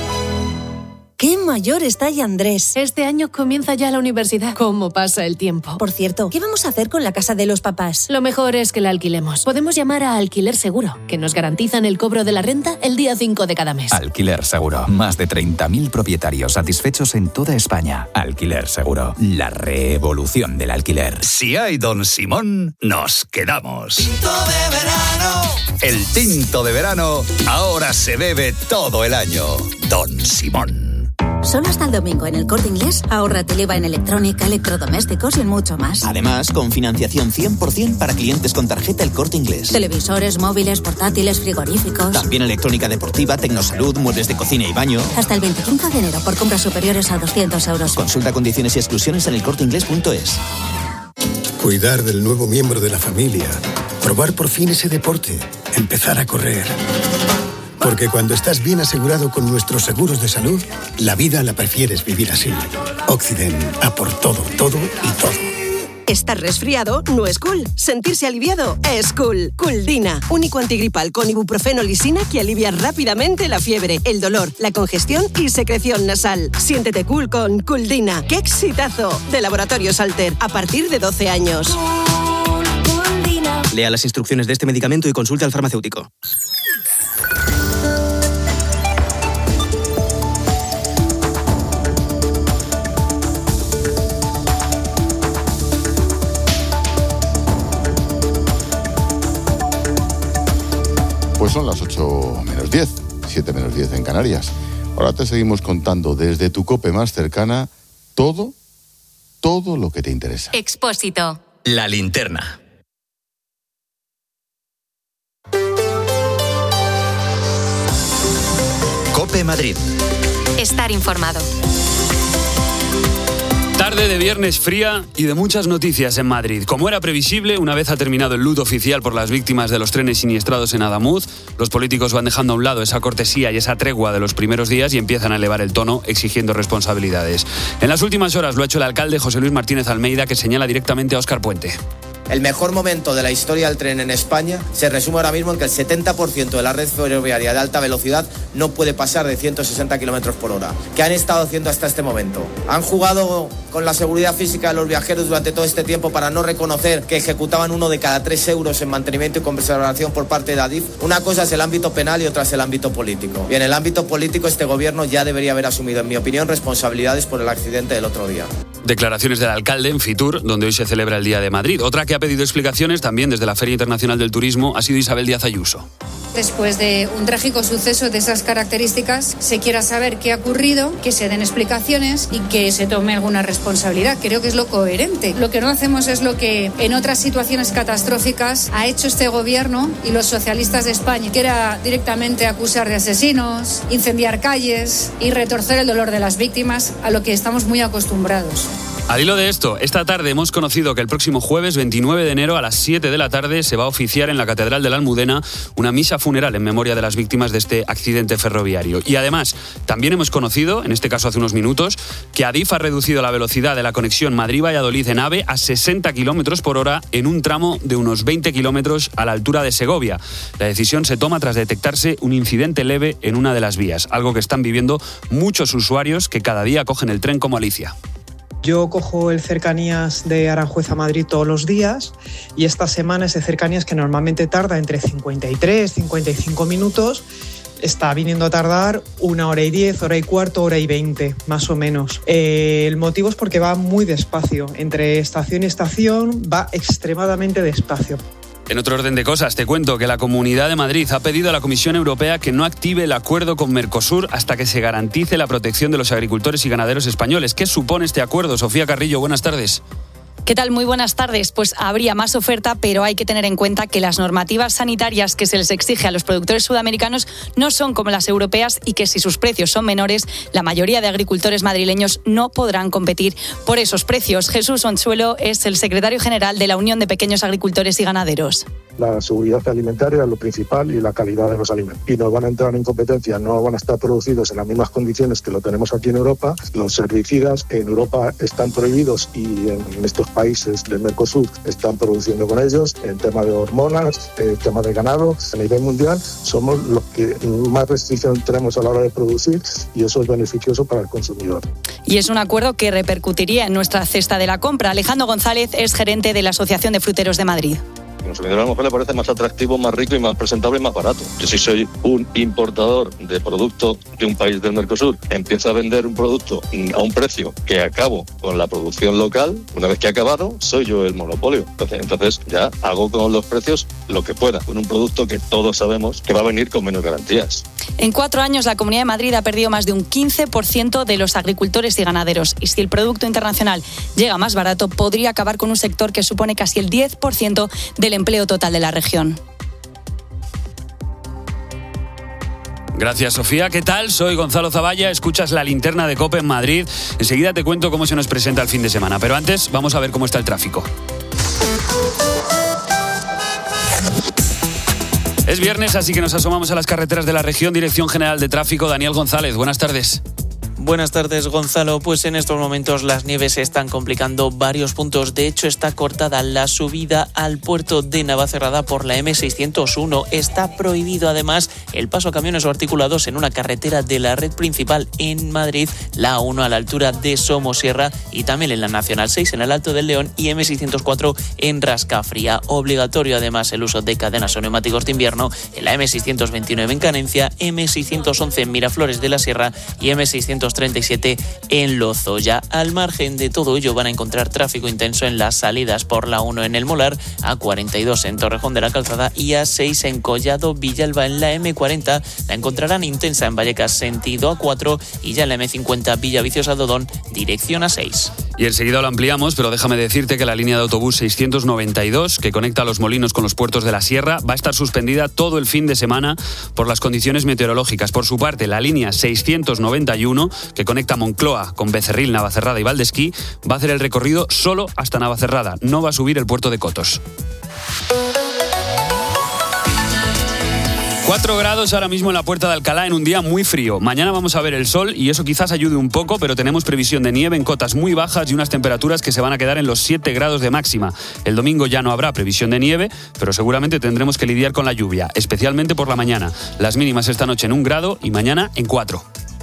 ¡Qué mayor está ya Andrés! Este año comienza ya la universidad. ¿Cómo pasa el tiempo? Por cierto, ¿qué vamos a hacer con la casa de los papás? Lo mejor es que la alquilemos. Podemos llamar a Alquiler Seguro, que nos garantizan el cobro de la renta el día 5 de cada mes. Alquiler Seguro. Más de 30.000 propietarios satisfechos en toda España. Alquiler Seguro. La revolución del alquiler. Si hay Don Simón, nos quedamos. Tinto de verano. El tinto de verano ahora se bebe todo el año. Don Simón. Solo hasta el domingo en el Corte Inglés, ahórrate el IVA en electrónica, electrodomésticos y en mucho más. Además, con financiación 100% para clientes con tarjeta El Corte Inglés. Televisores, móviles, portátiles, frigoríficos. También electrónica deportiva, tecnosalud, muebles de cocina y baño. Hasta el 25 de enero por compras superiores a 200 euros. Consulta condiciones y exclusiones en elcorteinglés.es. Cuidar del nuevo miembro de la familia. Probar por fin ese deporte. Empezar a correr. Porque cuando estás bien asegurado con nuestros seguros de salud, la vida la prefieres vivir así. Occident, a por todo, todo y todo. Estar resfriado no es cool. Sentirse aliviado es cool. Cooldina, único antigripal con ibuprofeno lisina que alivia rápidamente la fiebre, el dolor, la congestión y secreción nasal. Siéntete cool con Cooldina. ¡Qué exitazo! De Laboratorios Alter, a partir de 12 años. Lea las instrucciones de este medicamento y consulte al farmacéutico. Pues son las 8 menos 10, 7 menos 10 en Canarias. Ahora te seguimos contando desde tu COPE más cercana todo lo que te interesa. Expósito. La linterna. COPE Madrid. Estar informado. Tarde de viernes fría y de muchas noticias en Madrid. Como era previsible, una vez ha terminado el luto oficial por las víctimas de los trenes siniestrados en Adamuz, los políticos van dejando a un lado esa cortesía y esa tregua de los primeros días y empiezan a elevar el tono exigiendo responsabilidades. En las últimas horas lo ha hecho el alcalde José Luis Martínez Almeida, que señala directamente a Óscar Puente. El mejor momento de la historia del tren en España se resume ahora mismo en que el 70% de la red ferroviaria de alta velocidad no puede pasar de 160 km por hora. ¿Qué han estado haciendo hasta este momento? ¿Han jugado con la seguridad física de los viajeros durante todo este tiempo para no reconocer que ejecutaban 1 de cada 3 euros en mantenimiento y conservación por parte de Adif? Una cosa es el ámbito penal y otra es el ámbito político. Y en el ámbito político este gobierno ya debería haber asumido, en mi opinión, responsabilidades por el accidente del otro día. Declaraciones del alcalde en Fitur, donde hoy se celebra el Día de Madrid. Otra que ha pedido explicaciones también desde la Feria Internacional del Turismo ha sido Isabel Díaz Ayuso. Después de un trágico suceso de esas características, se quiera saber qué ha ocurrido, que se den explicaciones y que se tome alguna responsabilidad. Creo que es lo coherente. Lo que no hacemos es lo que en otras situaciones catastróficas ha hecho este gobierno y los socialistas de España, que era directamente acusar de asesinos, incendiar calles y retorcer el dolor de las víctimas, a lo que estamos muy acostumbrados. Al hilo de esto, esta tarde hemos conocido que el próximo jueves 29 de enero a las 7 de la tarde se va a oficiar en la Catedral de la Almudena una misa funeral en memoria de las víctimas de este accidente ferroviario. Y además, también hemos conocido, en este caso hace unos minutos, que Adif ha reducido la velocidad de la conexión Madrid-Valladolid en AVE a 60 km por hora en un tramo de unos 20 kilómetros a la altura de Segovia. La decisión se toma tras detectarse un incidente leve en una de las vías, algo que están viviendo muchos usuarios que cada día cogen el tren como Alicia. Yo cojo el Cercanías de Aranjuez a Madrid todos los días y esta semana ese Cercanías, que normalmente tarda entre 53 y 55 minutos, está viniendo a tardar 1 hora y 10, hora y cuarto, hora y 20, más o menos. El motivo es porque va muy despacio. Entre estación y estación va extremadamente despacio. En otro orden de cosas, te cuento que la Comunidad de Madrid ha pedido a la Comisión Europea que no active el acuerdo con Mercosur hasta que se garantice la protección de los agricultores y ganaderos españoles. ¿Qué supone este acuerdo? Sofía Carrillo, buenas tardes. ¿Qué tal? Muy buenas tardes. Pues habría más oferta, pero hay que tener en cuenta que las normativas sanitarias que se les exige a los productores sudamericanos no son como las europeas y que si sus precios son menores, la mayoría de agricultores madrileños no podrán competir por esos precios. Jesús Onchuelo es el secretario general de la Unión de Pequeños Agricultores y Ganaderos. La seguridad alimentaria es lo principal y la calidad de los alimentos. Y no van a entrar en competencia, no van a estar producidos en las mismas condiciones que lo tenemos aquí en Europa. Los herbicidas en Europa están prohibidos y en estos países del Mercosur están produciendo con ellos. En tema de hormonas, en tema de ganado, a nivel mundial somos los que más restricción tenemos a la hora de producir y eso es beneficioso para el consumidor. Y es un acuerdo que repercutiría en nuestra cesta de la compra. Alejandro González es gerente de la Asociación de Fruteros de Madrid. Al consumidor a lo mejor le parece más atractivo, más rico y más presentable y más barato. Yo si soy un importador de producto de un país del Mercosur, empiezo a vender un producto a un precio que acabo con la producción local, una vez que he acabado, soy yo el monopolio. Entonces ya hago con los precios lo que pueda, con un producto que todos sabemos que va a venir con menos garantías. En 4 años la Comunidad de Madrid ha perdido más de un 15% de los agricultores y ganaderos. Y si el producto internacional llega más barato, podría acabar con un sector que supone casi el 10% del empleo total de la región. Gracias, Sofía. ¿Qué tal? Soy Gonzalo Zavalla, escuchas La Linterna de COPE en Madrid. Enseguida te cuento cómo se nos presenta el fin de semana, pero antes vamos a ver cómo está el tráfico. Es viernes, así que nos asomamos a las carreteras de la región. Dirección General de Tráfico, Daniel González. Buenas tardes. Buenas tardes, Gonzalo. Pues en estos momentos las nieves se están complicando varios puntos. De hecho, está cortada la subida al puerto de Navacerrada por la M601. Está prohibido además el paso a camiones o articulados en una carretera de la red principal en Madrid, la A1 a la altura de Somosierra y también en la Nacional 6 en el Alto del León y M604 en Rascafría. Obligatorio además el uso de cadenas o neumáticos de invierno en la M629 en Canencia, M611 en Miraflores de la Sierra y M600 237 en Lozoya. Al margen de todo ello van a encontrar tráfico intenso en las salidas por la 1 en El Molar, A42 en Torrejón de la Calzada y A6 en Collado Villalba. En la M40 la encontrarán intensa en Vallecas sentido A4 y ya en la M50 Villaviciosa Dodón dirección A6. Y enseguida lo ampliamos, pero déjame decirte que la línea de autobús 692, que conecta a Los Molinos con los puertos de la Sierra, va a estar suspendida todo el fin de semana por las condiciones meteorológicas. Por su parte, la línea 691, que conecta Moncloa con Becerril, Navacerrada y Valdesquí, va a hacer el recorrido solo hasta Navacerrada. No va a subir el puerto de Cotos. 4 grados ahora mismo en la Puerta de Alcalá en un día muy frío. Mañana vamos a ver el sol y eso quizás ayude un poco, pero tenemos previsión de nieve en cotas muy bajas y unas temperaturas que se van a quedar en los 7 grados de máxima. El domingo ya no habrá previsión de nieve, pero seguramente tendremos que lidiar con la lluvia, especialmente por la mañana. Las mínimas esta noche en 1 grado y mañana en 4.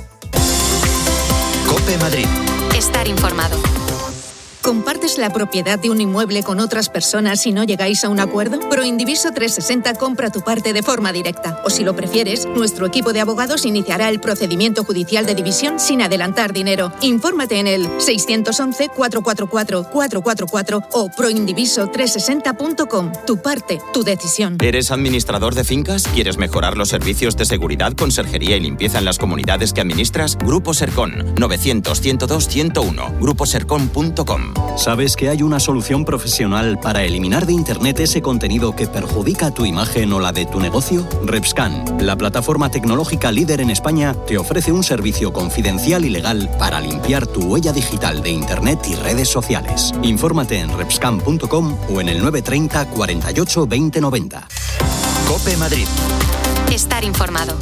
COPE Madrid. Estar informado. ¿Compartes la propiedad de un inmueble con otras personas y no llegáis a un acuerdo? Proindiviso 360 compra tu parte de forma directa. O si lo prefieres, nuestro equipo de abogados iniciará el procedimiento judicial de división sin adelantar dinero. Infórmate en el 611-444-444 o proindiviso360.com. Tu parte, tu decisión. ¿Eres administrador de fincas? ¿Quieres mejorar los servicios de seguridad, conserjería y limpieza en las comunidades que administras? Grupo Sercon, 900-102-101. gruposercon.com. ¿Sabes que hay una solución profesional para eliminar de Internet ese contenido que perjudica tu imagen o la de tu negocio? Repscan, la plataforma tecnológica líder en España, te ofrece un servicio confidencial y legal para limpiar tu huella digital de Internet y redes sociales. Infórmate en repscan.com o en el 930 48 2090. COPE Madrid. Estar informado.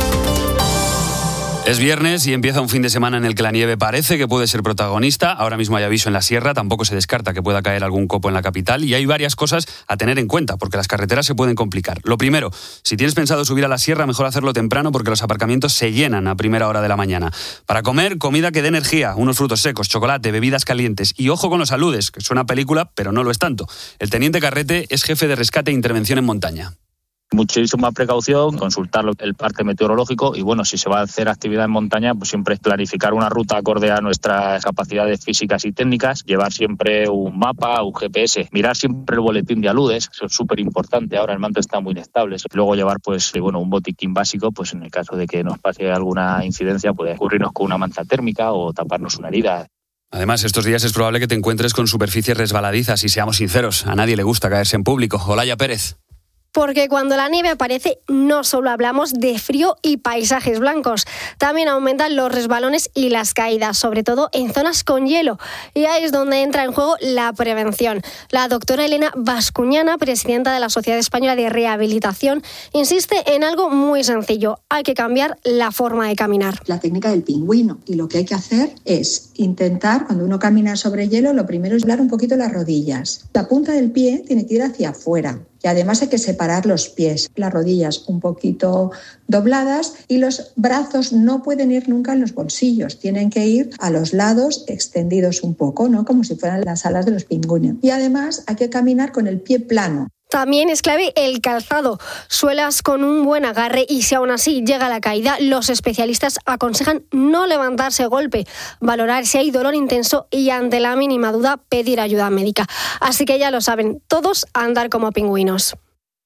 Es viernes y empieza un fin de semana en el que la nieve parece que puede ser protagonista. Ahora mismo hay aviso en la Sierra, tampoco se descarta que pueda caer algún copo en la capital y hay varias cosas a tener en cuenta porque las carreteras se pueden complicar. Lo primero, si tienes pensado subir a la Sierra, mejor hacerlo temprano porque los aparcamientos se llenan a primera hora de la mañana. Para comer, comida que dé energía, unos frutos secos, chocolate, bebidas calientes y ojo con los aludes, que suena película, pero no lo es tanto. El teniente Carrete es jefe de rescate e intervención en montaña. Muchísima precaución, consultar el parte meteorológico y bueno, si se va a hacer actividad en montaña, pues siempre planificar una ruta acorde a nuestras capacidades físicas y técnicas, llevar siempre un mapa, un GPS, mirar siempre el boletín de aludes, eso es súper importante, ahora el manto está muy inestable, luego llevar pues bueno, un botiquín básico, pues en el caso de que nos pase alguna incidencia, puede cubrirnos con una manta térmica o taparnos una herida. Además, estos días es probable que te encuentres con superficies resbaladizas y seamos sinceros, a nadie le gusta caerse en público. Olaya Pérez. Porque cuando la nieve aparece, no solo hablamos de frío y paisajes blancos, también aumentan los resbalones y las caídas, sobre todo en zonas con hielo. Y ahí es donde entra en juego la prevención. La doctora Elena Bascuñana, presidenta de la Sociedad Española de Rehabilitación, insiste en algo muy sencillo. Hay que cambiar la forma de caminar. La técnica del pingüino. Y lo que hay que hacer es intentar, cuando uno camina sobre hielo, lo primero es doblar un poquito las rodillas. La punta del pie tiene que ir hacia afuera. Y además hay que separar los pies, las rodillas un poquito dobladas y los brazos no pueden ir nunca en los bolsillos, tienen que ir a los lados extendidos un poco, ¿no? Como si fueran las alas de los pingüinos. Y además hay que caminar con el pie plano. También es clave el calzado, suelas con un buen agarre y si aún así llega la caída, los especialistas aconsejan no levantarse a golpe, valorar si hay dolor intenso y ante la mínima duda pedir ayuda médica. Así que ya lo saben, todos a andar como pingüinos.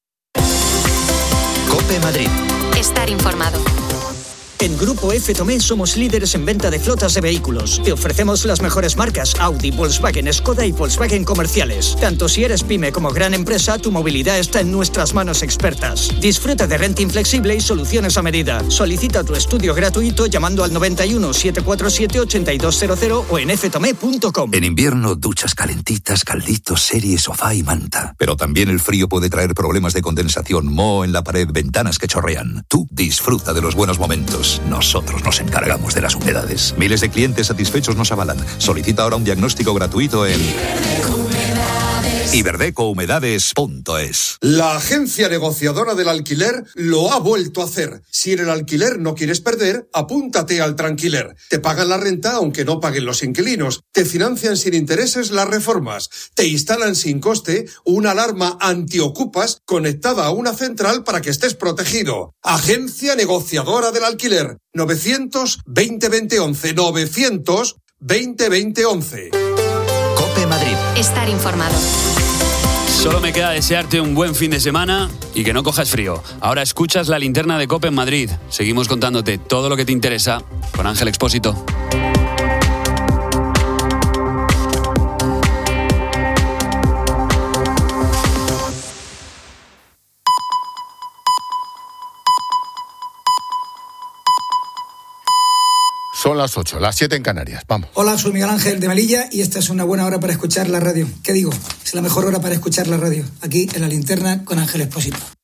COPE Madrid. Estar informado. En Grupo F Tomé somos líderes en venta de flotas de vehículos. Te ofrecemos las mejores marcas Audi, Volkswagen, Skoda y Volkswagen comerciales. Tanto si eres pyme como gran empresa, tu movilidad está en nuestras manos expertas. Disfruta de renting flexible y soluciones a medida. Solicita tu estudio gratuito llamando al 91 747 8200 o en ftome.com. En invierno, duchas calentitas, calditos, series, sofá y manta. Pero también el frío puede traer problemas de condensación, moho en la pared, ventanas que chorrean. Tú disfruta de los buenos momentos. Nosotros nos encargamos de las humedades. Miles de clientes satisfechos nos avalan. Solicita ahora un diagnóstico gratuito en Iberdecohumedades.es. La agencia negociadora del alquiler lo ha vuelto a hacer. Si en el alquiler no quieres perder, apúntate al Tranquiler. Te pagan la renta aunque no paguen los inquilinos. Te financian sin intereses las reformas. Te instalan sin coste una alarma antiocupas conectada a una central para que estés protegido. Agencia negociadora del alquiler. 900-20-20-11. 900-20-20-11. COPE Madrid. Estar informado. Solo me queda desearte un buen fin de semana y que no cojas frío. Ahora escuchas la linterna de COPE en Madrid. Seguimos contándote todo lo que te interesa con Ángel Expósito. Son las 8, las 7 en Canarias. Vamos. Hola, soy Miguel Ángel de Melilla y esta es una buena hora para escuchar la radio. ¿Qué digo? Es la mejor hora para escuchar la radio. Aquí en la linterna con Ángel Expósito.